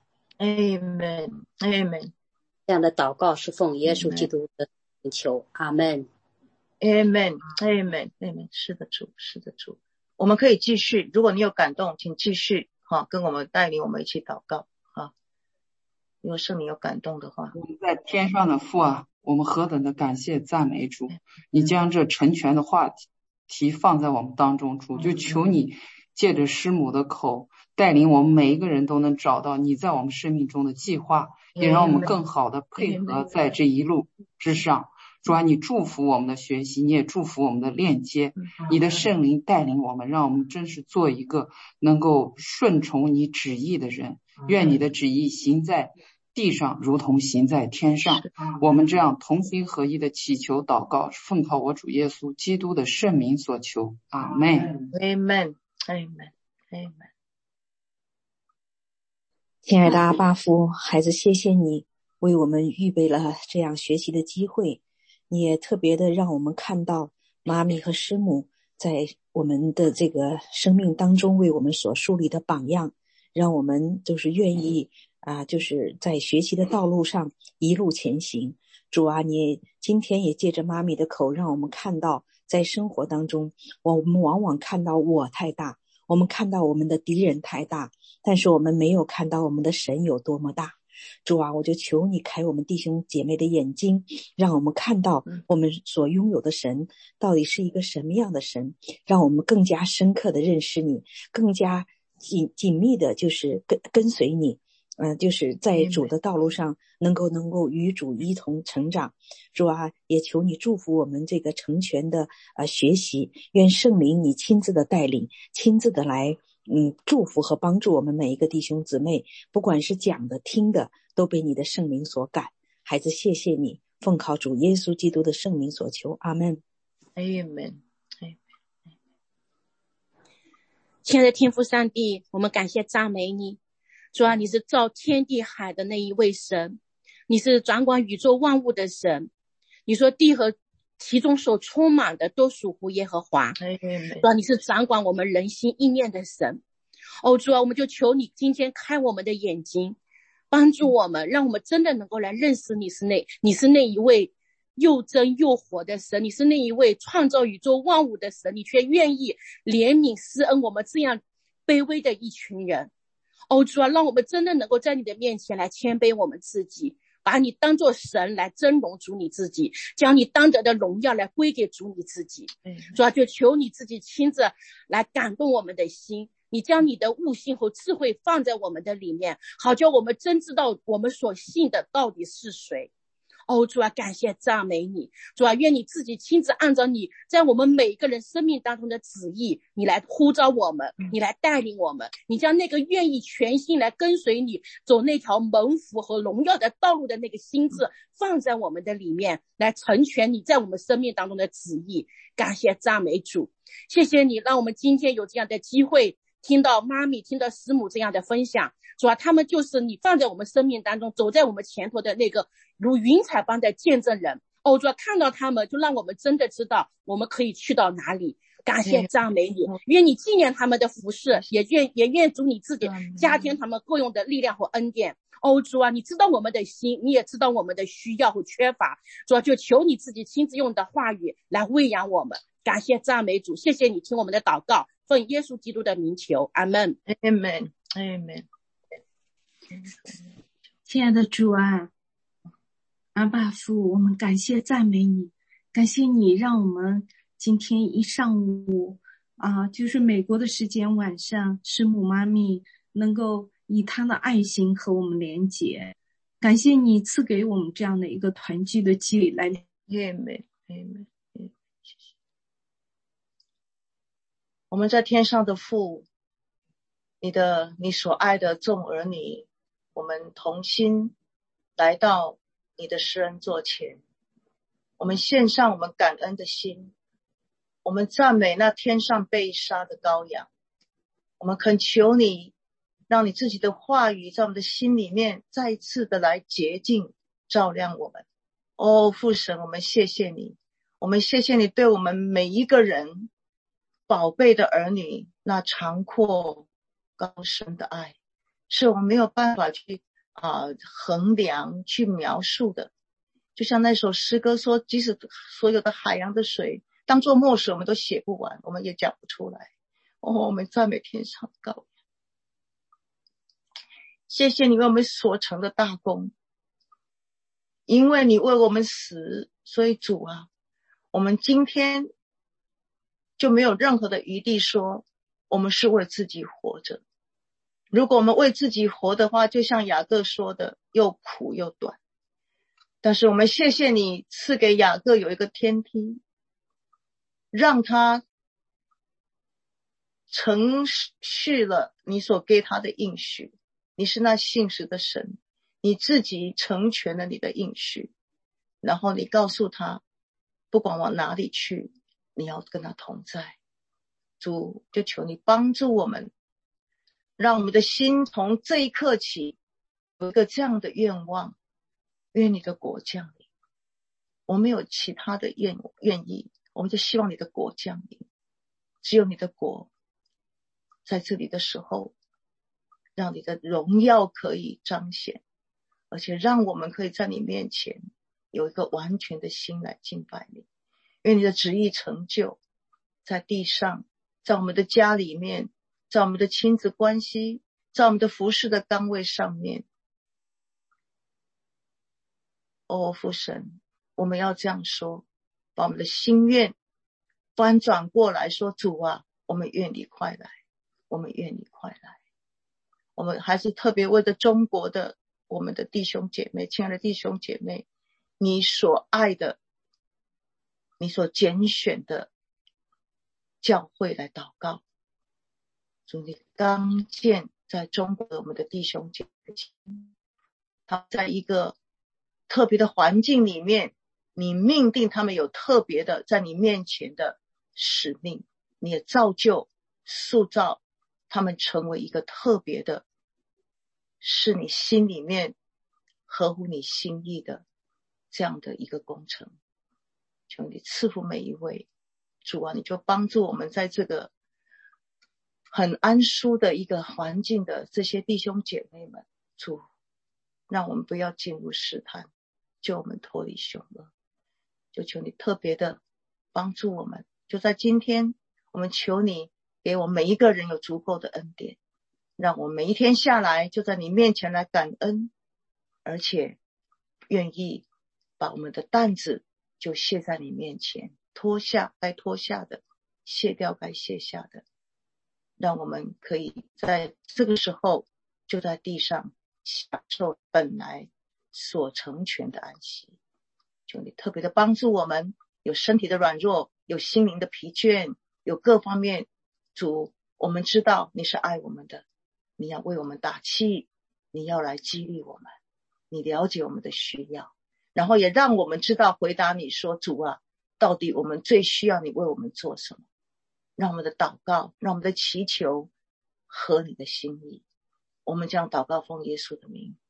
Amen Amen。 这样的祷告是奉耶稣基督的名求，阿们。 Amen Amen Amen。 是的主，是的主。我们可以继续，如果你有感动请继续跟我们带领我们一起祷告。如果圣灵有感动的话， 我们在天上的父啊，我们何等的感谢赞美主，你将这成全的话题放在我们当中，主就求你借着师母的口带领我们每一个人都能找到你在我们生命中的计划，也让我们更好的配合在这一路之上。主啊，你祝福我们的学习，你也祝福我们的链接，你的圣灵带领我们，让我们真是做一个能够顺从你旨意的人。愿你的旨意行在地上如同行在天上。我们这样同心合一的祈求祷告，奉靠我主耶稣基督的圣名所求，阿们。 Amen Amen Amen。 亲爱的阿爸父，孩子谢谢你为我们预备了这样学习的机会，你也特别的让我们看到妈咪和师母在我们的这个生命当中为我们所树立的榜样，让我们就是愿意就是在学习的道路上一路前行。主啊，你今天也借着妈咪的口让我们看到，在生活当中我们往往看到我太大，我们看到我们的敌人太大，但是我们没有看到我们的神有多么大。主啊，我就求你开我们弟兄姐妹的眼睛，让我们看到我们所拥有的神到底是一个什么样的神，让我们更加深刻的认识你，更加紧密的就是跟随你，就是在主的道路上能够与主一同成长。主啊，也求你祝福我们这个成全的学习，愿圣灵你亲自的带领，亲自的来祝福和帮助我们每一个弟兄姊妹，不管是讲的听的都被你的圣灵所感。孩子谢谢你，奉靠主耶稣基督的圣名所求，阿们。 Amen。 亲爱的天父上帝，我们感谢赞美你。主啊，你是造天地海的那一位神，你是掌管宇宙万物的神。你说地和其中所充满的都属乎耶和华。主啊，你是掌管我们人心意念的神。主啊，我们就求你今天开我们的眼睛，帮助我们，让我们真的能够来认识你是那一位又真又活的神，你是那一位创造宇宙万物的神，你却愿意怜悯施恩我们这样卑微的一群人。主啊，让我们真的能够在你的面前来谦卑我们自己，把你当作神来尊荣主你自己，将你当得的荣耀来归给主你自己。主啊，就求你自己亲自来感动我们的心，你将你的悟性和智慧放在我们的里面，好叫我们真知道我们所信的到底是谁。 主啊，感谢赞美你。主啊，愿你自己亲自按照你在我们每一个人生命当中的旨意，你来呼召我们，你来带领我们，你将那个愿意全心来跟随你走那条蒙福和荣耀的道路的那个心智放在我们的里面，来成全你在我们生命当中的旨意。感谢赞美主，谢谢你让我们今天有这样的机会听到妈咪听到师母这样的分享。主啊，他们就是你放在我们生命当中走在我们前头的那个如云彩般的见证人。主啊，看到他们就让我们真的知道我们可以去到哪里。感谢赞美你，愿你纪念他们的服事，也愿主你自己加添他们各用的力量和恩典。主啊，你知道我们的心，你也知道我们的需要和缺乏。主啊，就求你自己亲自用你的话语来喂养我们。感谢赞美主，谢谢你听我们的祷告，奉耶稣基督的名求，阿们。 Amen Amen。 亲爱的主啊，阿爸父，我们感谢赞美你，感谢你让我们今天一上午就是美国的时间晚上，师母妈咪能够以她的爱心和我们连结，感谢你赐给我们这样的一个团聚的机会来。 Amen Amen。 我们在天上的父，你所爱的众儿女，我们同心来到你的施恩座前，我们献上我们感恩的心，我们赞美那天上被杀的羔羊，我们恳求你让你自己的话语在我们的心里面再一次的来洁净照亮我们。父神，我们谢谢你，我们谢谢你对我们每一个人宝贝的儿女那长阔高深的爱，是我们没有办法去衡量去描述的。就像那首诗歌说，即使所有的海洋的水当作墨水，我们都写不完，我们也讲不出来。我们赞美天上的羔羊，谢谢你为我们所成的大功，因为你为我们死，所以主啊，我们今天就没有任何的余地说我们是为自己活着。如果我们为自己活的话，就像雅各说的，又苦又短。但是我们谢谢你赐给雅各有一个天梯，让他承续了你所给他的应许。你是那信实的神，你自己成全了你的应许，然后你告诉他不管往哪里去，你要跟他同在。主，就求你帮助我们，让我们的心从这一刻起有一个这样的愿望，愿你的国降临。我们没有其他的愿意，我们就希望你的国降临。只有你的国在这里的时候，让你的荣耀可以彰显，而且让我们可以在你面前有一个完全的心来敬拜你。愿你的旨意成就在地上，在我们的家里面，在我们的亲子关系，在我们的服事的岗位上面。父神，我们要这样说，把我们的心愿翻转过来说，主啊，我们愿你快来，我们愿你快来。我们还是特别为着中国的我们的弟兄姐妹，亲爱的弟兄姐妹，你所爱的，你所拣选的教会来祷告。主，你刚见在中国的我们的弟兄姐妹，他在一个特别的环境里面，你命定他们有特别的在你面前的使命，你也造就塑造他们成为一个特别的，是你心里面合乎你心意的这样的一个工程。求你赐福每一位。主啊，你就帮助我们在这个很安舒的一个环境的这些弟兄姐妹们，主，让我们不要进入试探，救我们脱离凶恶。就求你特别的帮助我们，就在今天，我们求你给我们每一个人有足够的恩典，让我们每一天下来就在你面前来感恩，而且愿意把我们的担子就卸在你面前，脱下该脱下的，卸掉该卸下的，让我们可以在这个时候就在地上享受本来所成全的安息。 求你特别的帮助我们，有身体的软弱，有心灵的疲倦，有各方面。主，我们知道你是爱我们的，你要为我们打气，你要来激励我们，你了解我们的需要，然后也让我们知道回答你说，主啊，到底我们最需要你为我们做什么，让我们的祷告，让我们的祈求合你的心意。我们将祷告奉耶稣的名，